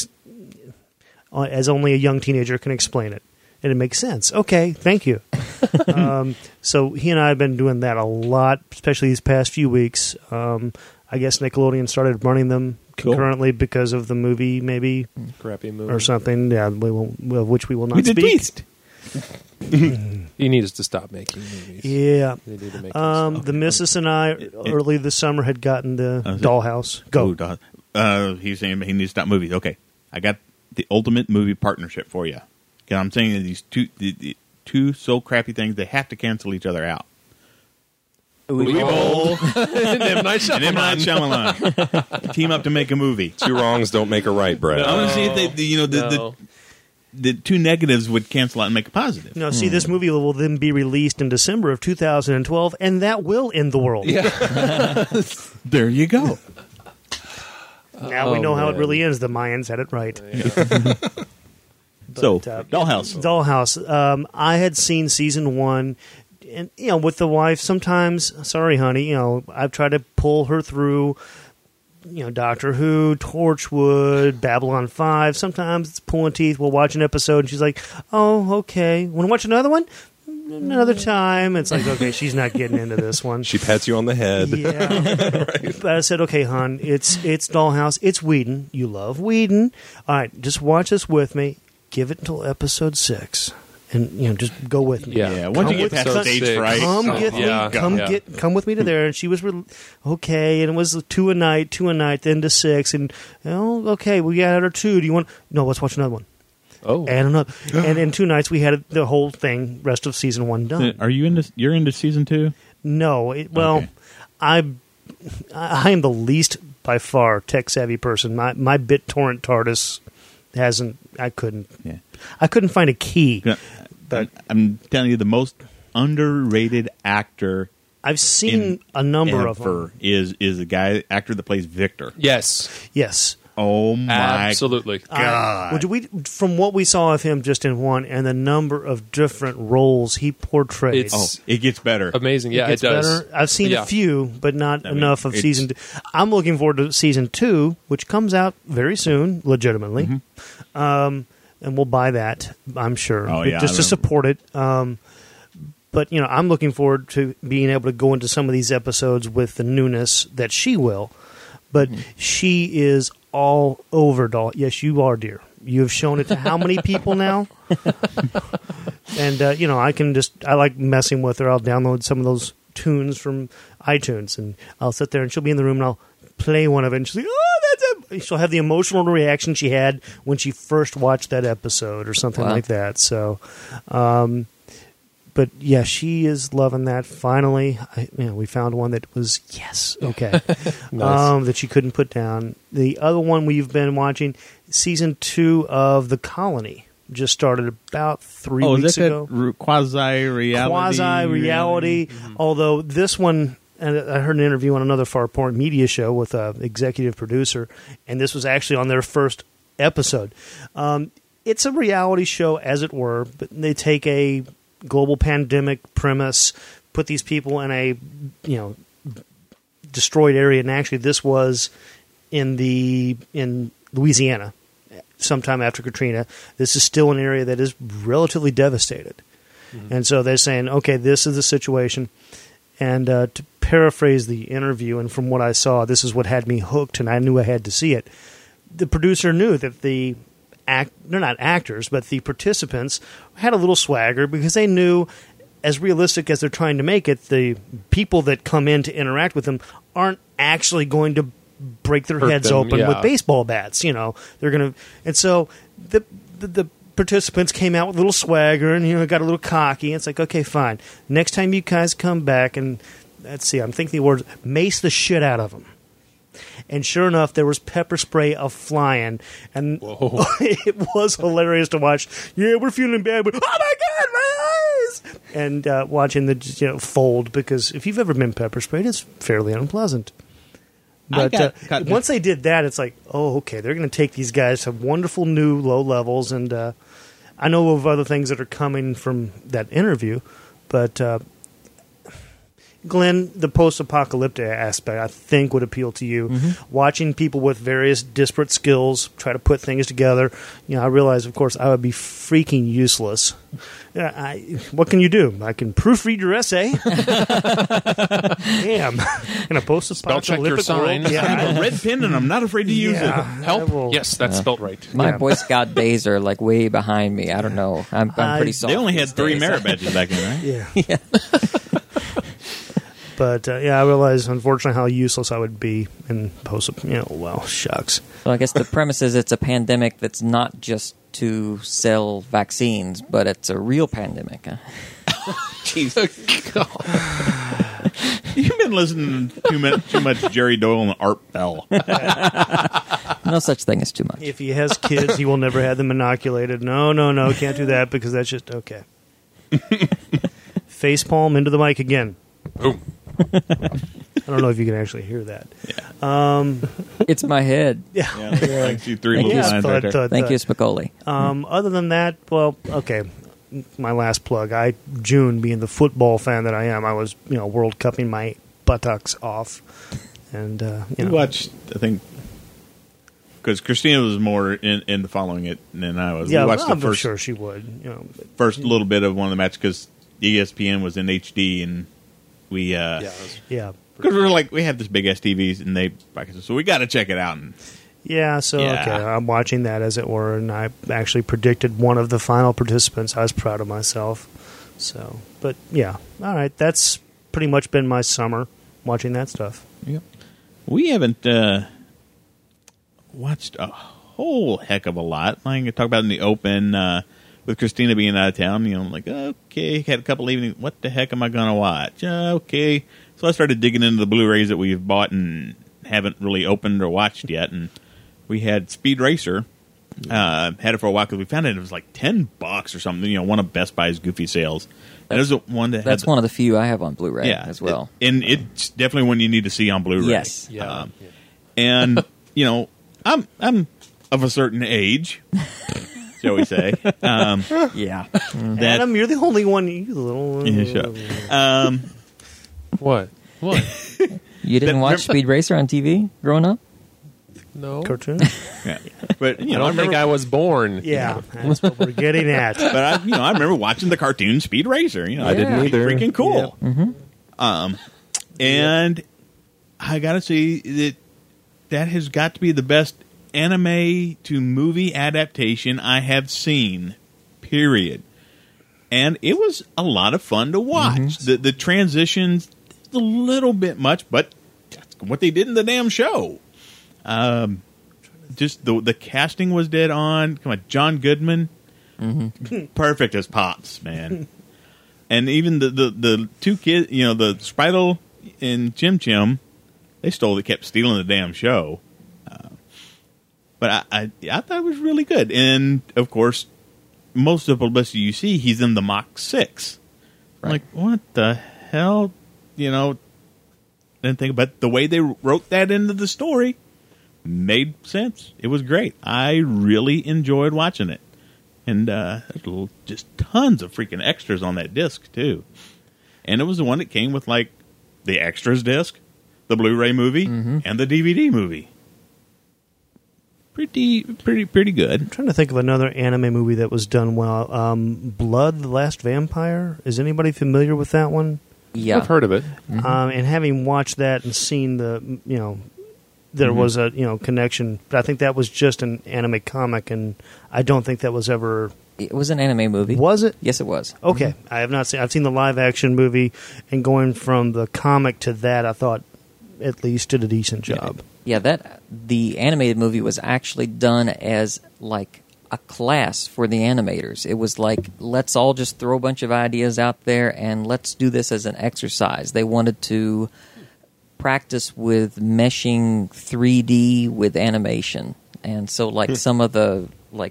as only a young teenager can explain it. And it makes sense. Okay, thank you. So he and I have been doing that a lot, especially these past few weeks. I guess Nickelodeon started running them concurrently because of the movie, maybe, Crappy movie. or something. Yeah, which we will not We did speak. Beast. He needs to stop making movies. Yeah. They need to make The missus and I early this summer had gotten the Dollhouse. Go. He's saying he needs to stop movies. Okay, I got the ultimate movie partnership for you. Because I'm saying that these the two so crappy things, they have to cancel each other out. Weeble and M. Night and M. Night Shyamalan team up to make a movie. 2 wrongs don't make a right, Brad. I want to see if they, the 2 negatives would cancel out and make a positive. No, see, this movie will then be released in December of 2012, and that will end the world. Yeah. There you go. Now we know how it really ends. The Mayans had it right. So, But, Dollhouse. Dollhouse. I had seen season 1, and with the wife. Sometimes, sorry, honey, I've tried to pull her through. Doctor Who, Torchwood, Babylon 5. Sometimes it's pulling teeth. We'll watch an episode, and she's like, "Oh, okay. Want to watch another one? Another time." It's like, okay, she's not getting into this one. She pats you on the head. Yeah. But I said, okay, hon, it's Dollhouse. It's Whedon. You love Whedon. All right, just watch this with me. Give it until episode 6. And, just go with me. Yeah. Once you Come get past with- stage six. fright. Come Oh, get yeah. me. Come with me to there. And she was okay. And it was 2 a night, then to 6. And okay, we got her 2. Do you want? No, let's watch another one. Oh. And another. And in 2 nights we had the whole thing, rest of season 1 done. Are you into? You're into season 2? No, Okay. I am the least by far tech savvy person. My BitTorrent TARDIS hasn't. I couldn't find a key. But I'm telling you, the most underrated actor I've seen a number of ever them. is a actor that plays Victor. Yes. Yes. Oh my Absolutely. God! From what we saw of him just in 1, and the number of different roles he portrayed. It gets better. Amazing. Yeah, it gets does. better. I've seen Yeah. a few, but not enough of it's- season 2. I'm looking forward to season 2, which comes out very soon, legitimately. And we'll buy that, I'm sure, Oh, yeah, just I to support it. But I'm looking forward to being able to go into some of these episodes with the newness that she will. But she is all over doll. Yes, you are, dear. You have shown it to how many people now? And I like messing with her. I'll download some of those tunes from iTunes, and I'll sit there, and she'll be in the room, and I'll play one of it, and she'll say, "Oh, that's a." She'll have the emotional reaction she had when she first watched that episode, or something like that. So, but yeah, she is loving that. Finally, we found one that was okay, Nice. that she couldn't put down. The other one we've been watching, season 2 of The Colony, just started about 3 weeks ago. Quasi-reality? Quasi-reality. Although this one, and I heard an interview on another Farpoint media show with an executive producer, and this was actually on their first episode. It's a reality show, as it were, but they take a global pandemic premise, put these people in a destroyed area, and actually this was in Louisiana sometime after Katrina. This is still an area that is relatively devastated. And so they're saying, okay, this is the situation. And to paraphrase the interview, and from what I saw, this is what had me hooked, and I knew I had to see it. The producer knew that they're not actors, but the participants had a little swagger, because they knew, as realistic as they're trying to make it, the people that come in to interact with them aren't actually going to break their heads open with baseball bats. They're going to, and so the participants came out with a little swagger and got a little cocky. It's like, okay, fine. Next time you guys come back, and let's see, I'm thinking the words, mace the shit out of them. And sure enough, there was pepper spray flying, and it was hilarious to watch. Yeah, we're feeling bad, but oh my god, my eyes! And watching the fold, because if you've ever been pepper sprayed, it's fairly unpleasant. But once they did that, it's like, oh, okay, they're going to take these guys to wonderful new low levels, and I know of other things that are coming from that interview, but Glenn, the post-apocalyptic aspect, I think, would appeal to you. Watching people with various disparate skills try to put things together, I realize, of course, I would be freaking useless. What can you do? I can proofread your essay. Damn. In a post-apocalyptic world. I have a red pen, and I'm not afraid to use it. Help? Yes, that's spelled right. My Boy Scout days are like way behind me. I don't know. I'm pretty soft. They only had these 3 days. merit badges back then, right? Yeah. But, I realize, unfortunately, how useless I would be in shucks. So I guess the premise is it's a pandemic that's not just to sell vaccines, but it's a real pandemic. Huh? Jesus. You've been listening too much Jerry Doyle and Art Bell. No such thing as too much. If he has kids, he will never have them inoculated. No, can't do that, because that's just, okay. Facepalm into the mic again. Boom. I don't know if you can actually hear that. Yeah. It's my head. Yeah. I see 3 little lines right there. Thank you, Spicoli. Other than that, well, okay. My last plug. June, being the football fan that I am, I was, World Cupping my buttocks off. And, We watched, I think, because Christina was more in the following it than I was. Yeah, we watched I'm the first, sure she would. First little bit of one of the matches, because ESPN was in HD, and we because we were like, we have this big STVs, and they so we got to check it out. And okay, I'm watching that, as it were, and I actually predicted one of the final participants. I was proud of myself. So, but yeah, all right, that's pretty much been my summer, watching that stuff. Yep. We haven't watched a whole heck of a lot. I can talk about in the open. With Christina being out of town, I'm like, okay, had a couple evenings. What the heck am I going to watch? Okay. So I started digging into the Blu-rays that we've bought and haven't really opened or watched yet. And we had Speed Racer. Had it for a while because we found it was like $10 or something. One of Best Buy's goofy sales. And it was one that that's one of the few I have on Blu-ray as well. And it's definitely one you need to see on Blu-ray. Yes. And I'm of a certain age. Shall we say? Yeah. Adam, you're the only one. You little. What? You didn't watch Speed Racer on TV growing up? No. Cartoon? Yeah. But, I don't think I was born. Yeah, that's what we're getting at. But I remember watching the cartoon Speed Racer. I didn't either. Freaking cool. Mm-hmm. And I got to say that has got to be the best anime to movie adaptation I have seen, period. And it was a lot of fun to watch. The transitions, a little bit much, but that's what they did in the damn show. Just the casting was dead on. Come on, John Goodman, perfect as Pops, man. And even the two kids, the Spritle and Chim Chim, they kept stealing the damn show. But I thought it was really good. And, of course, most of the publicity you see, he's in the Mach 6. Right. Like, what the hell? Didn't think about the way they wrote that into the story. Made sense. It was great. I really enjoyed watching it. And there's just tons of freaking extras on that disc, too. And it was the one that came with, like, the extras disc, the Blu-ray movie, and the DVD movie. Pretty good. I'm trying to think of another anime movie that was done well. Blood, the Last Vampire. Is anybody familiar with that one? Yeah. I've heard of it. And having watched that and seen there was a connection. But I think that was just an anime comic, and I don't think that was ever. It was an anime movie. Was it? Yes, it was. Okay, I have not seen. I've seen the live action movie, and going from the comic to that, I thought at least did a decent job. Yeah, the animated movie was actually done as like a class for the animators. It was like, let's all just throw a bunch of ideas out there and let's do this as an exercise. They wanted to practice with meshing 3D with animation. And so like some of the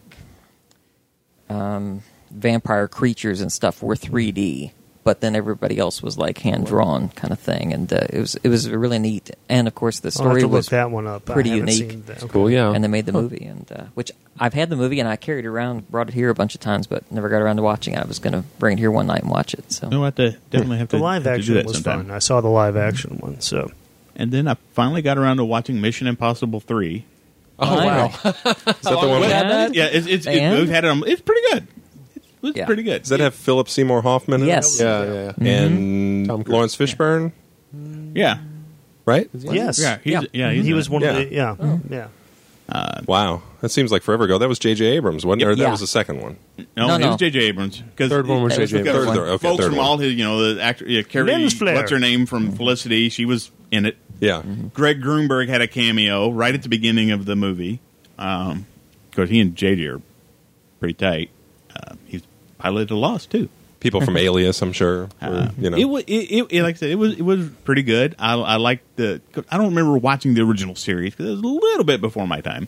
vampire creatures and stuff were 3D. But then everybody else was like hand drawn kind of thing, and it was really neat. And of course, the story was that one up. pretty I haven't unique. seen that. Cool, yeah. And they made the movie, and which I've had the movie and I carried it around, brought it here a bunch of times, but never got around to watching it. I was going to bring it here one night and watch it. So No, I definitely have to. The live have to action do that was sometime. fun. I saw the live action one. So, And then I finally got around to watching Mission Impossible 3. Oh, wow. Is that the one? we had that? Yeah, we've had it on. It's pretty good. It's Yeah. pretty good. Does that have Philip Seymour Hoffman in Yes. it? Yeah. And Tom Cruise. Lawrence Fishburne, Yeah, right? yes, he's he in was it. one Yeah. of the yeah. Wow. That seems like forever ago. That was J.J. Abrams, wasn't it? Or that Yeah. was the second one. No, No. it was J.J. Abrams. Third one was That was J.J. the Abrams. third Third, one. okay, Folks third from one. all his, the actor, Carrie, Lens flare. what's her name from Felicity? She was in it. Yeah. Greg Grunberg had a cameo right at the beginning of the movie. Because he and J.J. are pretty tight. He's piloted Lost too. People from Alias, I'm sure. It was like I said, it was pretty good. I liked I don't remember watching the original series because it was a little bit before my time.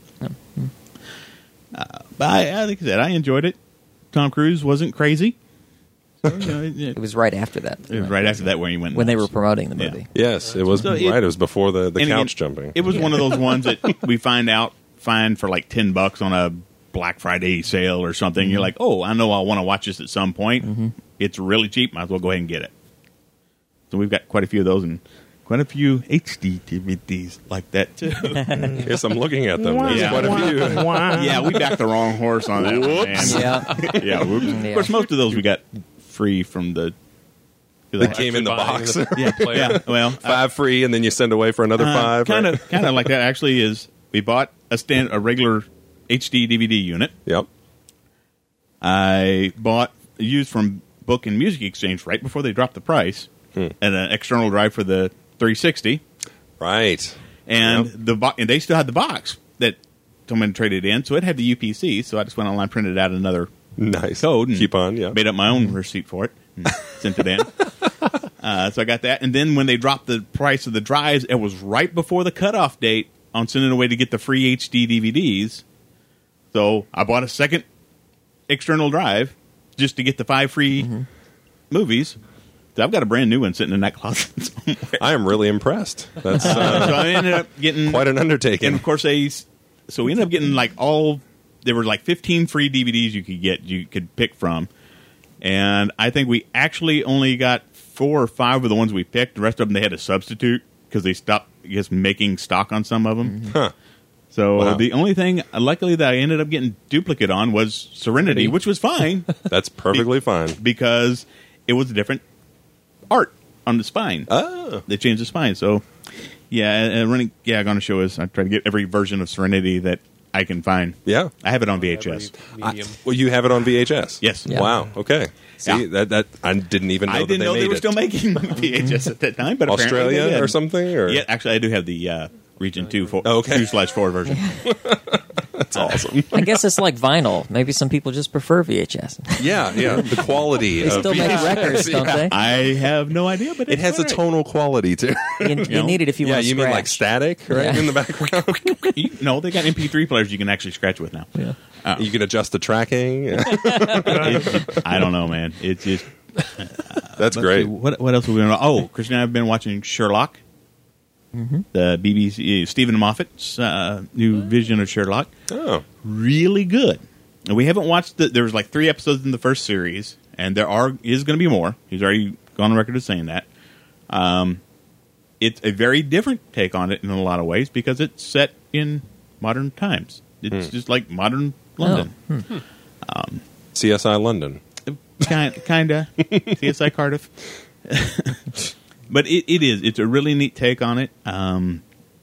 But like I said, I enjoyed it. Tom Cruise wasn't crazy. So, it was right after that. it was right after that where he went when they were nuts. promoting the Yeah. movie. Yes, it was So right. It was before the And couch again, jumping. It was one of those ones that we find for like $10 on a Black Friday sale or something. You're like, oh, I know I want to watch this at some point. It's really cheap. Might as well go ahead and get it. So we've got quite a few of those and quite a few HD DVDs like that too. Yes, I'm looking at them. There's Yeah. quite a few. Yeah, we backed the wrong horse on that one, man. Yeah. Yeah, whoops. Yeah. Of course, most of those we got free from the. They came in the box. Yeah, well, 5 free, and then you send away for another 5. kind right? of like that. Actually, is we bought a regular HD DVD unit. Yep. I bought used from Book and Music Exchange right before they dropped the price, and an external drive for the 360, Right. and Yep. and they still had the box that someone traded in, so it had the UPC. So I just went online, printed out another Nice. code, and Keep on, yeah. made up my own receipt for it, and sent it in. So I got that, and then when they dropped the price of the drives, it was right before the cutoff date on sending away to get the free HD DVDs. So I bought a second external drive just to get the 5 free movies. So I've got a brand new one sitting in that closet somewhere. I am really impressed. That's So I ended up getting quite an undertaking. and of course so we ended up getting there were like 15 free DVDs you could pick from, and I think we actually only got 4 or 5 of the ones we picked. The rest of them they had to substitute because they stopped making stock on some of them. Huh. So Wow. the only thing luckily that I ended up getting duplicate on was Serenity, which was fine That's perfectly fine. because it was a different art on the spine. Oh. They changed the spine. So, yeah, I'm going to show us. I try to get every version of Serenity that I can find. Yeah. I have it on VHS. Well, you have it on VHS? Yes. Yeah. Wow. Okay. See, Yeah. that I didn't even know I didn't that know they they made were it. still making VHS at that time, but apparently they Australia did. or something? Or? Yeah, actually, I do have the Region 2 okay. 2/4 version. That's awesome. I guess it's like vinyl. Maybe some people just prefer VHS. Yeah. The quality They of still make VHS. records, don't they? I have no idea, but It has a tonal quality too. You know? need it if you Yeah, want to you mean like scratch. static, right, Yeah. in the background? No, they got MP3 players you can actually scratch with now. Yeah. You can adjust the tracking. I don't know, man. It's just That's let's great. see, what else have we been? Oh, Christian and I have been watching Sherlock. The BBC Stephen Moffat's new vision of Sherlock. Oh, Really good. And we haven't watched there was like 3 episodes in the first series, and is going to be more. He's already gone on record as saying that. It's a very different take on it in a lot of ways because it's set in modern times. It's just like modern London. CSI London. Kinda. CSI Cardiff. But it's a really neat take on it. And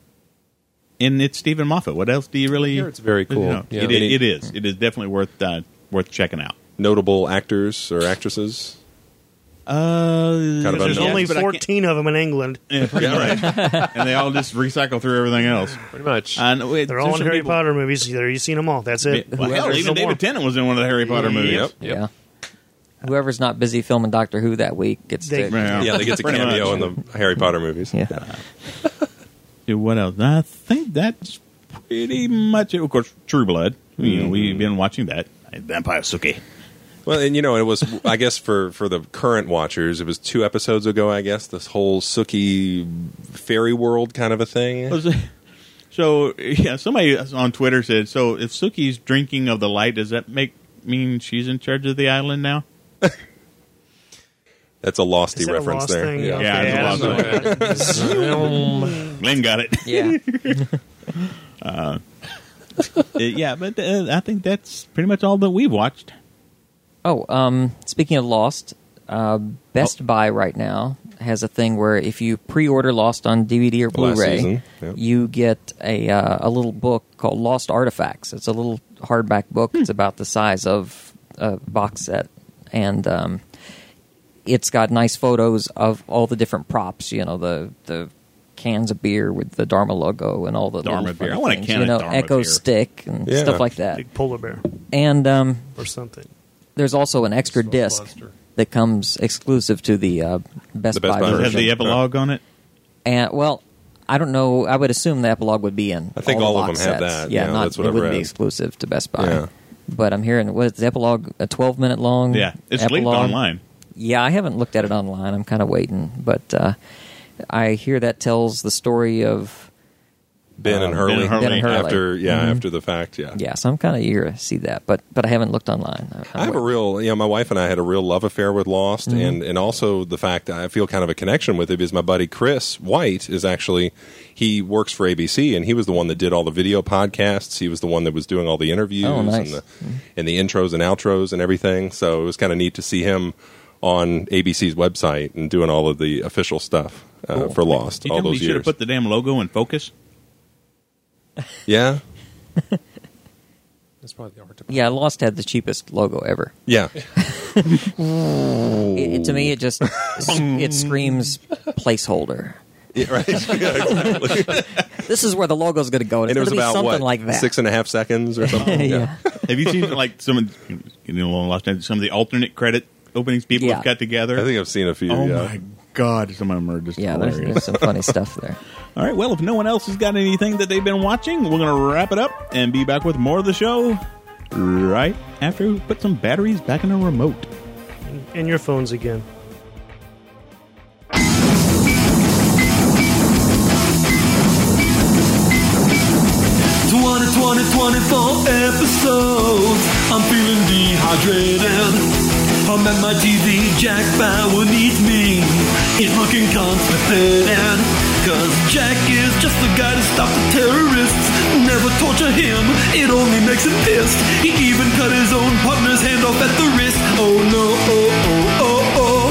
it's Stephen Moffat. What else do you really... I hear it's very cool. You know, Yeah. it is. It is definitely worth checking out. Notable actors or actresses. Kind of There's unknown. only but I can't- 14 of them in England. Yeah, pretty much. And they all just recycle through everything else. Pretty much. They're all in Harry Potter movies. There, you've seen them all. That's it. Well, hell, There's even no more. David Tennant was in one of the Harry Potter movies. Yep. Yeah. Whoever's not busy filming Doctor Who that week gets They- to. Yeah, they get to Pretty cameo much. in the Harry Potter movies. Yeah. Yeah, what else? I think that's pretty much it. Of course, True Blood. You know, we've been watching that. Vampire Suki. Well, and you know, it was, I guess, for the current watchers, it was 2 episodes ago, I guess, this whole Sookie fairy world kind of a thing. So, yeah, somebody on Twitter said, so if Sookie's drinking of the light, does that mean she's in charge of the island now? That's a Losty Is that a reference Lost there. thing? Yeah. Yeah, it's a Okay. Glenn got it. Yeah. Yeah, but I think that's pretty much all that we've watched. Oh, speaking of Lost, Best Buy right now has a thing where if you pre-order Lost on DVD or Last Blu-ray, season, yep. you get a little book called Lost Artifacts. It's a little hardback book. It's about the size of a box set, and it's got nice photos of all the different props. You know, the cans of beer with the Dharma logo and all the Dharma little funny beer. I want a things, can you of know, Dharma Echo beer. Stick and Yeah. stuff like that. Big polar bear And or something. there's also an extra Smoke disc monster. that comes exclusive to the Best The Best Buy Buy Does it version. have the epilogue on it? And well, I don't know. I would assume the epilogue would be in. I think the all of box them have sets. that. Yeah, Yeah, not, that's what it I've wouldn't be read. exclusive to Best Buy. Yeah. But I'm hearing what is the epilogue? A 12-minute long. Yeah, it's leaked epilogue? online. Yeah, I haven't looked at it online. I'm kind of waiting, but I hear that tells the story of. Ben and Hurley. Ben and Hurley. After, Mhm. after the fact, yeah. Yeah, so I'm kind of eager to see that, but I haven't looked online. I have a real, my wife and I had a real love affair with Lost, Mm-hmm. and also the fact that I feel kind of a connection with it because my buddy Chris White is actually, he works for ABC, and he was the one that did all the video podcasts. He was the one that was doing all the interviews Oh, nice. and the intros and outros and everything. So it was kind of neat to see him on ABC's website and doing all of the official stuff for Lost You all tell me those you should have years. put the damn logo in focus? Yeah, That's probably the art Yeah, Lost had the cheapest logo ever. yeah. To me, it just it screams placeholder. Yeah, right. Yeah, exactly. This is where the logo's going to go, and And it it's was going to be about something what, like that. 6.5 seconds or something. Yeah. Have you seen like some of getting a little lost? Some of the alternate credit openings people Yeah. have got together? I think I've seen a few. Oh yeah. my God, some of them are just Yeah, hilarious. there's some funny stuff there. All right, well, if no one else has got anything that they've been watching, we're going to wrap it up and be back with more of the show right after we put some batteries back in the remote. And your phones again. 24 episodes. I'm feeling dehydrated. I'm at my TV, Jack Bauer needs me. He's looking constipated. Cause Jack is just the guy to stop the terrorists. Never torture him, it only makes him pissed. He even cut his own partner's hand off at the wrist. Oh no, oh, oh, oh, oh.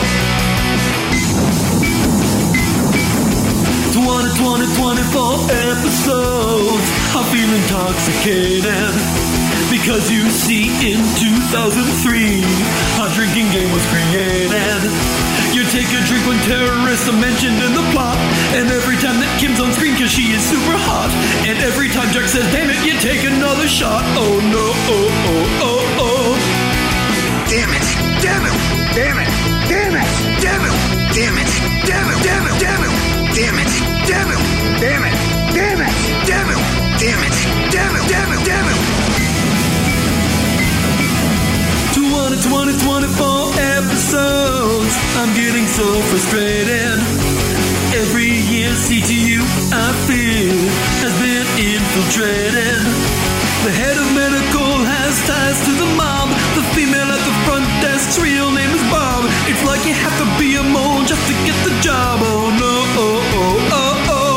24 episodes. I'm feeling feel intoxicated. Because you see, in 2003, a drinking game was created. You take a drink when terrorists are mentioned in the plot. And every time that Kim's on screen, cause she is super hot. And every time Jack says, damn it, you take another shot. Oh no, oh, oh, oh, oh. Damn it, damn it, damn it, damn it, damn it, damn it, damn it, damn it, damn it, damn it, damn it, damn it, damn it, damn it, damn it, damn it, damn it, damn it. 24 episodes, I'm getting so frustrated. Every year CTU, I feel, has been infiltrated. The head of medical has ties to the mob. The female at the front desk's real name is Bob. It's like you have to be a mole just to get the job. Oh no, oh, oh, oh, oh.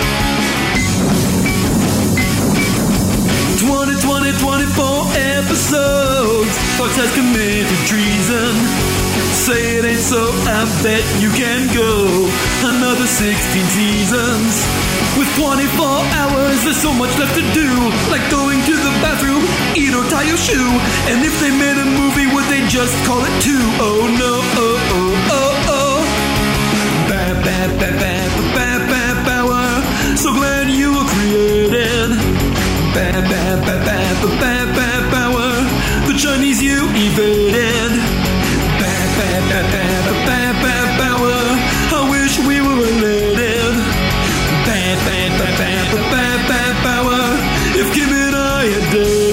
24 episodes, Fox has committed treason. Say it ain't so, I bet you can go another 16 seasons. With 24 hours, there's so much left to do, like going to the bathroom, eat or tie your shoe. And if they made a movie, would they just call it 2? Oh no, oh, oh, oh, oh. Bad, bad, bad, bad, bad, bad power. So glad you were created. Bad, bad, bad, bad, bad, bad power. The Chinese you evaded. Bad, bad, bad, bad, bad, bad power. I wish we were related. Bad, bad, bad, bad, bad, bad power. If Kim and I had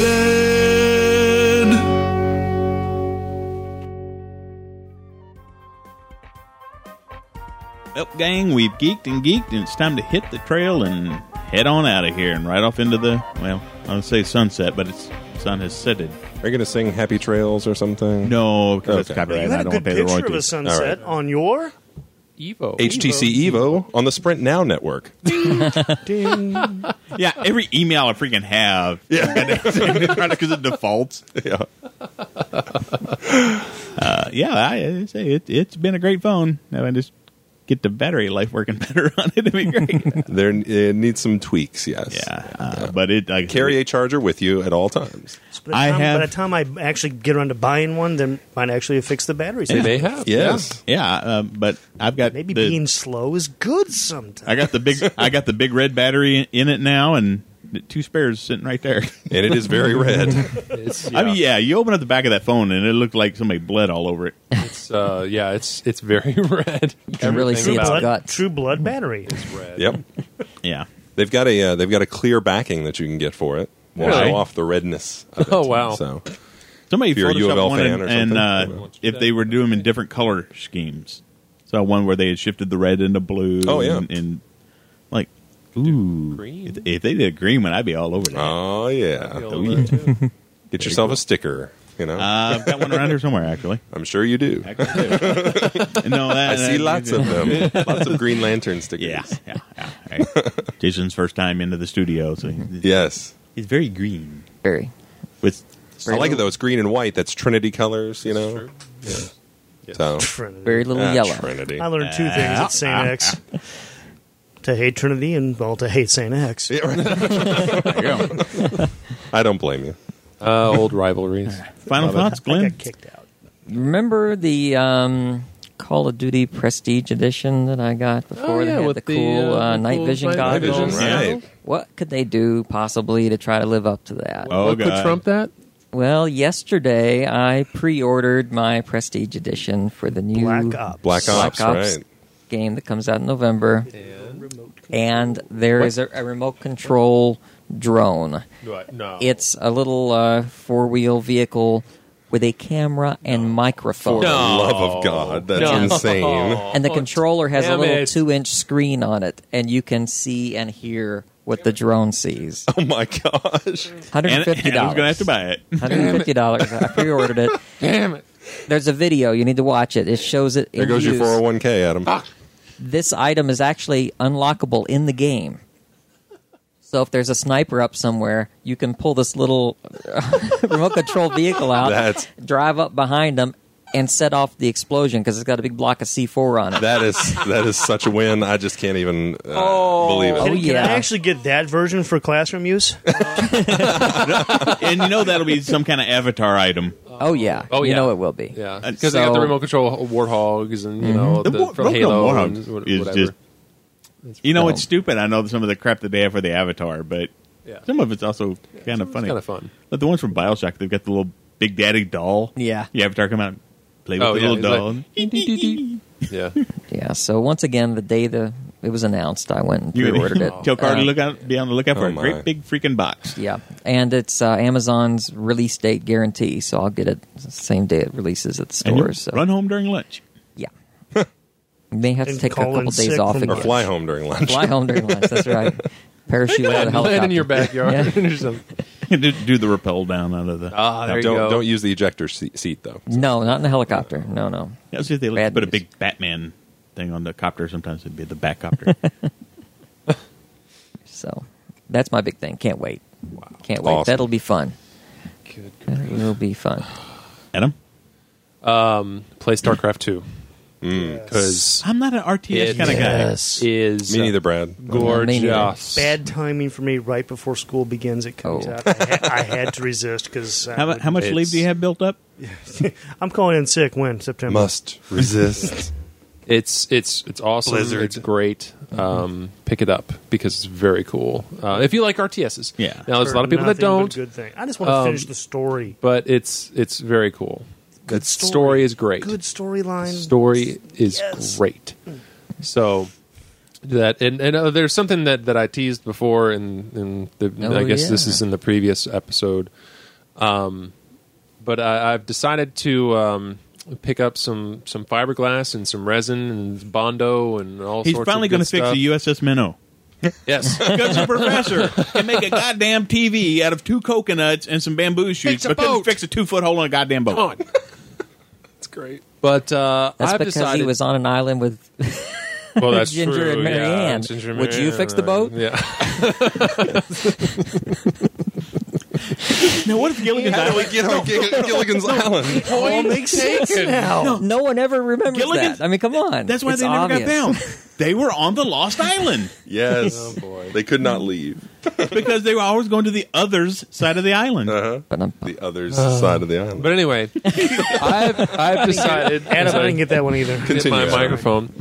dated. Well, gang, we've geeked and geeked, and it's time to hit the trail and head on out of here and right off into the, well, I would say sunset, but it's sun has setted. Are you going to sing Happy Trails or something? No, because it's Okay. copyright. You had I a don't good pay the picture of a royalties. sunset All right. on your Evo. HTC Evo on the Sprint Now network. ding. Yeah, every email I freaking have. Yeah. Because it defaults. Yeah. I say it's been a great phone. Now I just get the battery life working better on it. It'd be great. It needs some tweaks, yes. But it Carry a charger with you at all times. By the time I actually get around to buying one, then might actually fix the battery. They may have. Yes. but I've got Maybe being slow is good sometimes. I got the big red battery in it now, and 2 spares sitting right there. And it is very red. I mean, you open up the back of that phone, and it looked like somebody bled all over it. It's very red. You can really see its guts. True blood battery. It's red. Yep. Yeah. They've got a clear backing that you can get for it. We'll Really? show off the redness of it. Oh, wow. So Somebody if you're a U of photoshopped L one, fan or something. and if they were doing them in different color schemes. So one where they had shifted the red into blue. Oh, yeah. And like, ooh. Green? If they did a green one, I'd be all over that. Oh yeah. Oh, yeah. Get yourself a sticker, you know. I've got one around here somewhere, actually. I'm sure you do. No, I see lots of them. Lots of Green Lantern stickers. Yeah. Right. Jason's first time into the studio, so Yes. he's very green. Very. With I like it though. It's green and white. That's Trinity colors, you know. Yeah. So Trinity. Very little yellow. Trinity. I learned 2 things at St. X. To hate Trinity and, well, to hate St. X. there you go. I don't blame you. Old rivalries. Final thoughts, I Glenn? got kicked out. Remember the Call of Duty Prestige Edition that I got before? They had with the cool night cool vision night goggles. vision, Right. What could they do possibly to try to live up to that? Oh, What could God. trump that? Well, yesterday I pre-ordered my Prestige Edition for the new Black Ops. Black Ops, right. game that comes out in November. And there is a remote control drone. No. It's a little 4-wheel vehicle with a camera and microphone. For the love of God, that's No. insane. And the controller has a Damn little it. 2-inch screen on it, and you can see and hear what the drone sees. Oh my gosh. $150. And I was going to have to buy it. $150. I pre-ordered it. Damn it. There's a video. You need to watch it. It shows it There in goes your use. 401k, Adam. This item is actually unlockable in the game. So if there's a sniper up somewhere, you can pull this little remote control vehicle out, That's- drive up behind them, and set off the explosion because it's got a big block of C4 on it. That is such a win. I just can't even believe it. Can I actually get that version for classroom use? And that'll be some kind of avatar item. Oh yeah. Oh, you yeah. know it will be. Yeah, because they got the remote control warthogs and from Halo Warthog and is whatever. just. It's stupid. I know some of the crap that they have for the avatar, but some of it's also kind of funny. Kind of fun. But the ones from BioShock, they've got the little Big Daddy doll. Yeah. The avatar come out and play with the little doll. Yeah. Yeah. So once again, the day it was announced, I went and pre-ordered it. Tell Carter to be on the lookout for a great big freaking box. Yeah, and it's Amazon's release date guarantee, so I'll get it the same day it releases at the And you'll stores. So. run home during lunch. Yeah. You may have to take a call in couple days sick off from again. Or fly home during lunch. Fly home during lunch. That's right. Parachute out of the helicopter. Land in your backyard. Yeah. Do the rappel down out of the. There you go. Don't use the ejector seat though. No, not in the helicopter. No. Yeah, see if they Bad put a news. big Batman thing on the copter. Sometimes it'd be the back copter. So that's my big thing. Can't wait. Wow. Can't wait. Awesome. That'll be fun. Good. It'll be fun. Adam? Play StarCraft 2. Because I'm not an RTS kind of guy. is Me neither, Brad. gorgeous. Bad timing for me right before school begins. It comes out. I had to resist because How much leave do you have built up? I'm calling in sick. When September? Must resist. It's awesome. Blizzard. It's great. Pick it up because it's very cool. If you like RTSs, Yeah. Now there's a lot of people that Nothing but don't, Good thing. I just want to finish the story. but it's very cool. The story is great. Good storyline. Story is Yes. great. So that and there's something that I teased before, and I guess this is in the previous episode. But I've decided to pick up some fiberglass and some resin and Bondo and all He's sorts finally of good going to fix stuff. the USS Minnow. Yes. Because the professor can make a goddamn TV out of 2 coconuts and some bamboo shoots, a but couldn't boat. fix a 2-foot hole in a goddamn boat. Come on. It's great. But That's I've because decided he was on an island with well, that's Ginger true. and Mary Yeah, Ann. Ginger and Would Mary you Ann, fix the boat? Yeah. Now, what if Gilligan's How do we Island? get on Gilligan's Island? All makes sense now. No one ever remembers Gilligan's- that. I mean, come on. That's why It's they never obvious. got found. They were on the Lost Island Yes. Oh, boy. They could not leave. because they were always going to the other's side of the island. But The other side of the island. But anyway, I've decided. Adam, I didn't get that one either. Hit my Adam. microphone.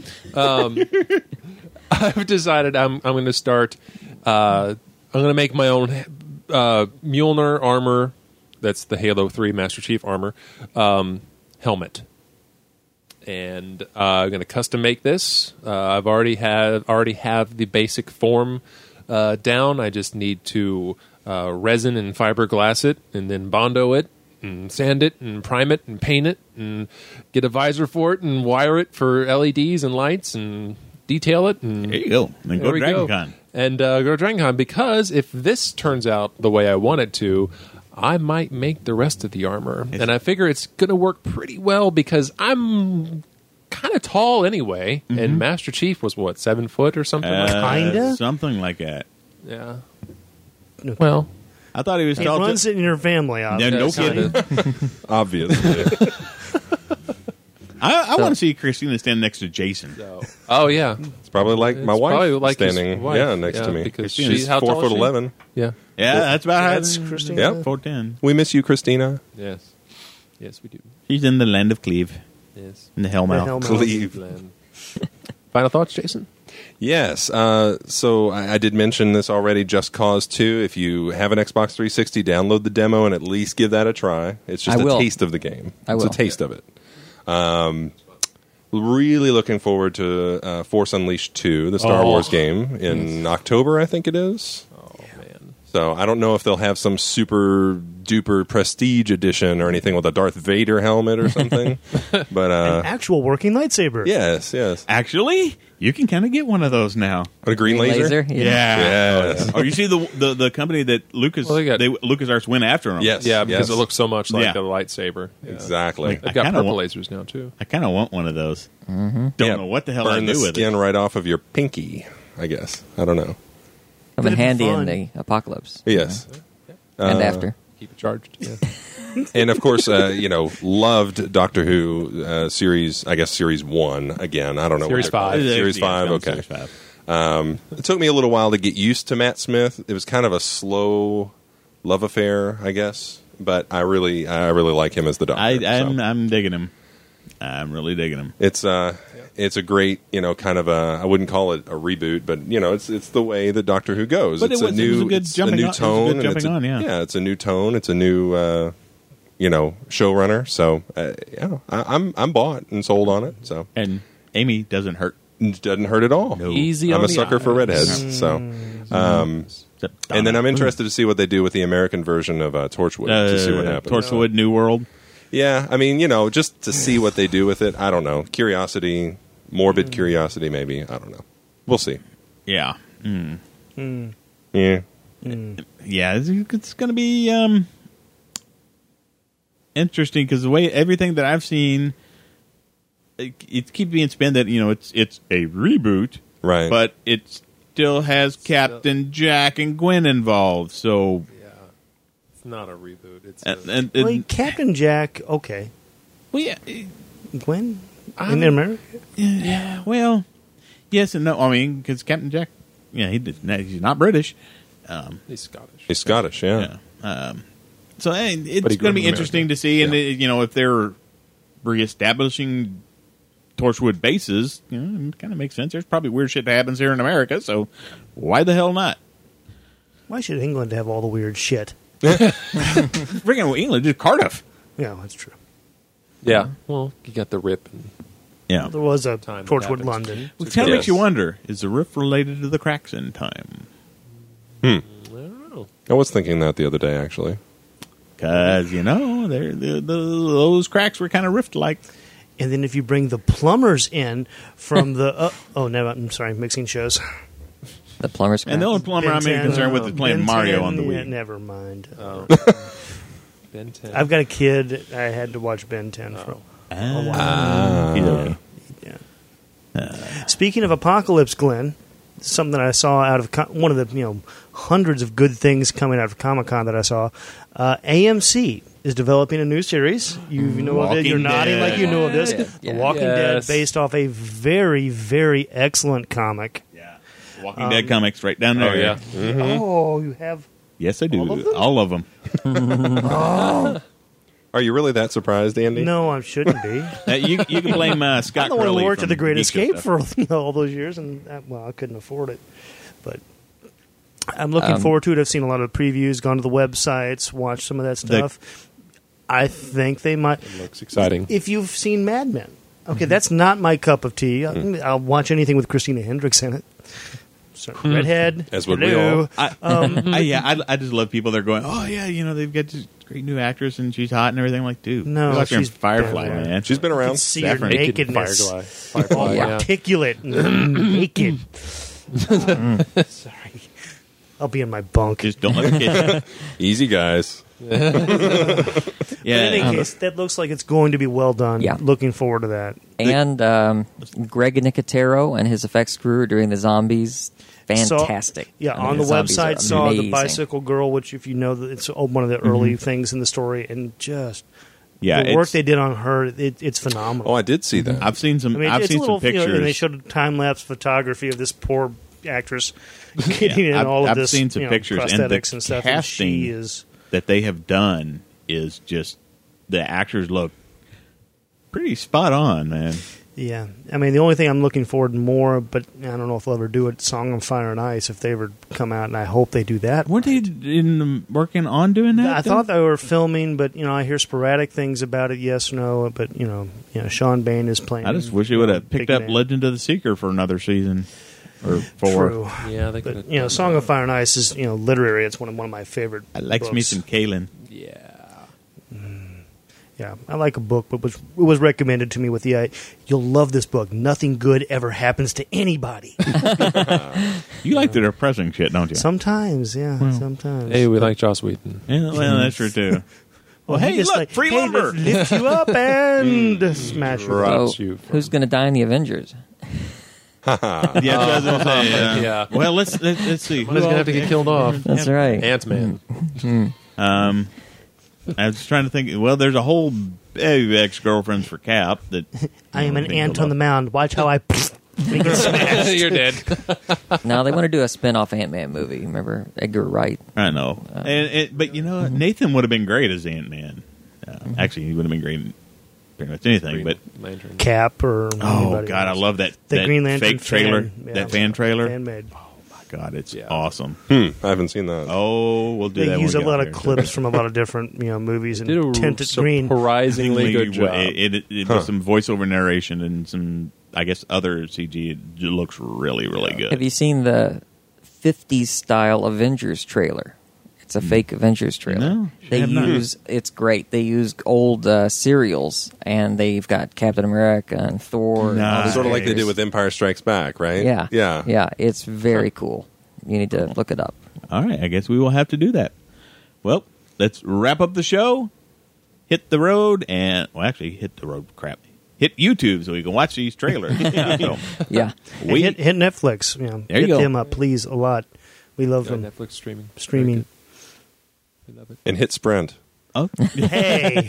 I've decided I'm going to start. I'm going to make my own Mjolnir armor. That's the Halo 3 Master Chief armor helmet, and I'm going to custom make this. I've already have the basic form down. I just need to resin and fiberglass it, and then Bondo it, and sand it, and prime it, and paint it, and get a visor for it, and wire it for LEDs and lights, and detail it. And There you go. Then there go we to Dragon Con. and go to Dragon Con, because if this turns out the way I want it to, I might make the rest of the armor. And I figure it's going to work pretty well because I'm kind of tall anyway, and Master Chief was, 7 foot or something like that? Kinda? Something like that. Yeah. Well, I thought he was It tall. runs in your family, No, obviously. no kidding. Obviously. I want to see Christina stand next to Jason. oh yeah, It's probably like my It's wife probably like his standing wife. next Yeah, to me. because She's she's how tall is she? 4'11". yeah, Yeah, that's about how That's Christina. Yep. 4'10". We miss you, Christina. yes, yes, we do. She's in the land of Cleve, Yes. in the Hellmouth. The Hellmouth. Cleve. Final thoughts, Jason? Yes. So I did mention this already. Just Cause 2. If you have an Xbox 360, download the demo and at least give that a try. It's just I a will. taste of the game. I It's will. a taste of it. Really looking forward to Force Unleashed 2, the Star Wars game, in October, I think it is. Oh man. So I don't know if they'll have some super duper prestige edition or anything with a Darth Vader helmet or something. But An actual working lightsaber. yes. Actually, you can kind of get one of those now. A green laser? Yeah. Yes. Oh, you see the company that LucasArts went after them. Yes. Yeah, because yes. it looks so much like Yeah. a lightsaber. Yeah. Exactly. Like, They've I got kinda purple want- lasers now too. I kind of want one of those. Don't know what the hell Burn I'd the do with skin it. right off of your pinky, I guess. I don't know. Come in That'd be handy in fun. the apocalypse. Yes. And after. Keep it charged. Yeah. And of course, loved Doctor Who series. I guess series 1 again. I don't know. Series 5. Series 5. Okay. Series 5. It took me a little while to get used to Matt Smith. It was kind of a slow love affair, I guess. But I really like him as the Doctor. I'm digging him. I'm really digging him. It's a great, kind of I wouldn't call it a reboot, but it's the way that Doctor Who goes. But it's it was a good jumping tone. on. It's a new tone. It's a new, showrunner. So I'm bought and sold on it. So and Amy doesn't hurt. Doesn't hurt at all. No. Easy. I'm on a the sucker for eyes. redheads. So, and then I'm interested to see what they do with the American version of Torchwood to see what happens. Torchwood New World. Yeah, I mean, just to see what they do with it. I don't know. Curiosity, morbid curiosity, maybe. I don't know. We'll see. Yeah. Yeah. Yeah, it's going to be interesting because the way everything that I've seen, it keeps being spun that it's a reboot, right? But it still has Captain Jack and Gwen involved. So it's not a reboot. It's Wait, Captain Jack. Okay. Well, yeah, Gwen in America. Yeah. Well, yes and no. I mean, because Captain Jack, he's not British. He's Scottish. He's Scottish. Yeah. So it's going to be interesting to see, and if they're reestablishing Torchwood bases, it kind of makes sense. There's probably weird shit that happens here in America, so why the hell not? Why should England have all the weird shit? Freaking England, just Cardiff. Yeah, that's true. Yeah. Well, you got the Rip. And Yeah. There was a Time that Torchwood happens. London. It kind of makes you wonder, is the rift related to the cracks in time? I don't know. I was thinking that the other day, actually. Because, those cracks were kind of rift-like. And then if you bring the plumbers in from the... I'm sorry, mixing shows. The plumber's And the only plumber I'm Ben 10, concerned with is playing Ben Mario 10, on the Wii. yeah, never mind. Ben 10. I've got a kid. I had to watch Ben 10 for a while. Speaking of Apocalypse, Glenn, something that I saw out of one of the hundreds of good things coming out of Comic-Con that I saw, AMC is developing a new series. You know of it. You're nodding like you know of this. Yeah. The Walking Yes. Dead, based off a very, very excellent comic. Yeah. Walking Dead comics right down there. Oh, yeah. Oh, you have... Yes, I do. All of them? Are you really that surprised, Andy? No, I shouldn't be. You can blame Scott I'm the one who Crowley worked at from The Great Geek Escape Stuff. for all those years, and I couldn't afford it. But I'm looking forward to it. I've seen a lot of previews, gone to the websites, watched some of that stuff. I think they might. It looks exciting. If you've seen Mad Men, okay, that's not my cup of tea. I'll watch anything with Christina Hendricks in it. So, redhead, As would we hello. all. I just love people that are going, oh, yeah, they've got this great new actress and she's hot and everything. I'm like, dude, No, you're like she's Firefly, been around. man. She's been You can around. see her Saffron. nakedness. Firefly, yeah. Articulate, naked. Sorry, I'll be in my bunk. Just don't let her kiss Easy, guys. you. But in any case, that looks like it's going to be well done. Yeah. Looking forward to that. And Greg Nicotero and his effects crew are doing the zombies. Fantastic. On the zombies are website saw the amazing. Bicycle Girl, which if you know, it's one of the early things in the story, and just the work it's- they did on her, it's phenomenal. Oh, I did see that. I've seen some. I mean, I've it's seen a little, some pictures. and they showed time lapse photography of this poor actress getting in all of I've this. seen some pictures and the prosthetics and stuff. And she casting is that they have done is just the actors look pretty spot on, man. Yeah, I mean, the only thing I'm looking forward more, but I don't know if they'll ever do it. Song on Fire and Ice, if they ever come out, and I hope they do that. Weren't they working on doing that? I thought they were filming, but I hear sporadic things about it. Yes, no, but Sean Bain is playing. I just wish they would have picked big up man. Legend of the Seeker for another season or 4. True. Yeah, they But could. Song of Fire and Ice is literary. It's one of my favorite. I like books. me some Kalen. Yeah. Yeah, I like a book, but it was recommended to me with the you'll love this book. Nothing good ever happens to anybody. You like the depressing shit, don't you? Sometimes, yeah, sometimes. Hey, we like Joss Whedon. Yeah, well, that's true too. Well, he hey, just look, free lumber. let's lift you up and smash you. Right. So, you from- who's going to die in the Avengers? Yeah, that's what I was gonna say, Yeah. Well, let's see. One is going to have to get killed off. That's right. Ant-Man. I was trying to think. Well, there's a whole ex-girlfriends for Cap that I am an ant on the mound. Watch how I make it smash. You're dead. Now they want to do a spin-off Ant-Man movie. Remember Edgar Wright? I know, but you know, Nathan would have been great as Ant-Man. Actually, he would have been great in pretty much anything. But Lantern. Cap or oh god, I love that Green Lantern fake trailer, fan. that fan trailer. Fan-made. God, it's awesome. I haven't seen that. Oh, we'll do that. They use when a we get lot out of there. clips from a lot of different movies and Did a tinted green. surprisingly good job. It does some voiceover narration and some, I guess, other CG. It looks really, really good. Have you seen the 50s style Avengers trailer? It's a fake Avengers trailer. No, I have not. It's great. They use old serials, and they've got Captain America and Thor. And all these Sort of like they characters. did with Empire Strikes Back, right? Yeah. Yeah. Yeah, it's very cool. You need to look it up. All right, I guess we will have to do that. Well, let's wrap up the show. Hit the road and hit the road. Crap. Hit YouTube so we can watch these trailers. So, Yeah. we hit Netflix. There you hit go. them up, please, a lot. We love them. Netflix streaming. Streaming. We love it. And hit Sprint. Oh, Hey,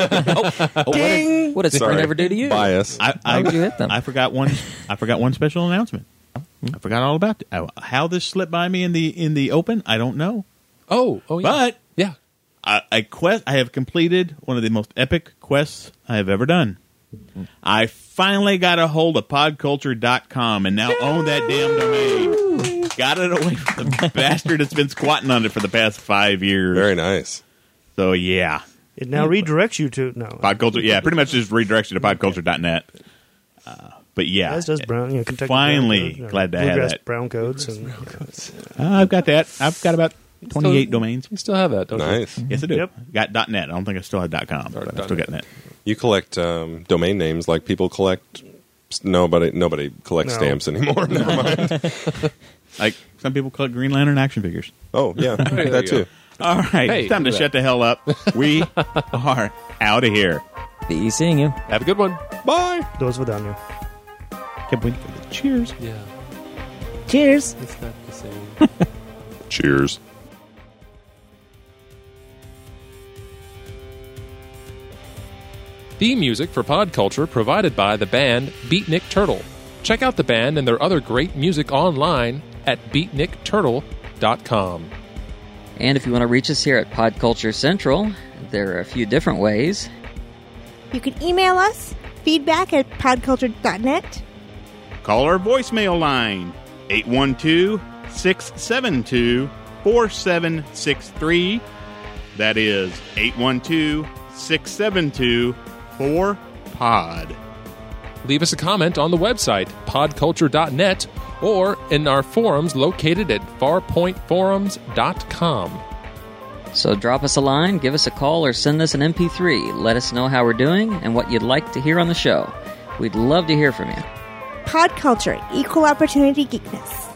ding! What did Sprint Sorry. ever do to you? Bias. How would you hit them? I forgot one. I forgot one special announcement. I forgot all about it. How this slipped by me in the open. I don't know. Oh, yeah. But yeah. I have completed one of the most epic quests I have ever done. I finally got a hold of podculture.com and now own that damn domain. Got it away from the bastard that's been squatting on it for the past 5 years. Very nice. So, yeah. It now redirects you to Podculture, yeah, pretty much just redirects you to podculture.net. But yeah, As does brown. Kentucky finally brown codes, glad to have bluegrass that. brown codes. And, I've got that. I've got about 28 domains. You still have that, don't Nice. Yes, I do. Yep. Got .net. I don't think I still have .com, but I still got .net. You collect domain names like people collect. Nobody collects No. stamps anymore. Never mind. Like some people collect Green Lantern action figures. Oh yeah, There that you too. All right, Hey, it's time to look at shut the hell up. We are out of here. Be seeing you. Have a good one. Bye. those without you. Kept waiting for the cheers. Yeah. Cheers. It's not the same. Cheers. Theme music for Pod Culture provided by the band Beatnik Turtle. Check out the band and their other great music online at beatnikturtle.com. And if you want to reach us here at Podculture Central, there are a few different ways. You can email us, feedback@podculture.net. Call our voicemail line, 812-672-4763. That is 812-672-4POD. Leave us a comment on the website, podculture.net, or in our forums located at farpointforums.com. So drop us a line, give us a call, or send us an MP3. Let us know how we're doing and what you'd like to hear on the show. We'd love to hear from you. Pod Culture, equal opportunity geekness.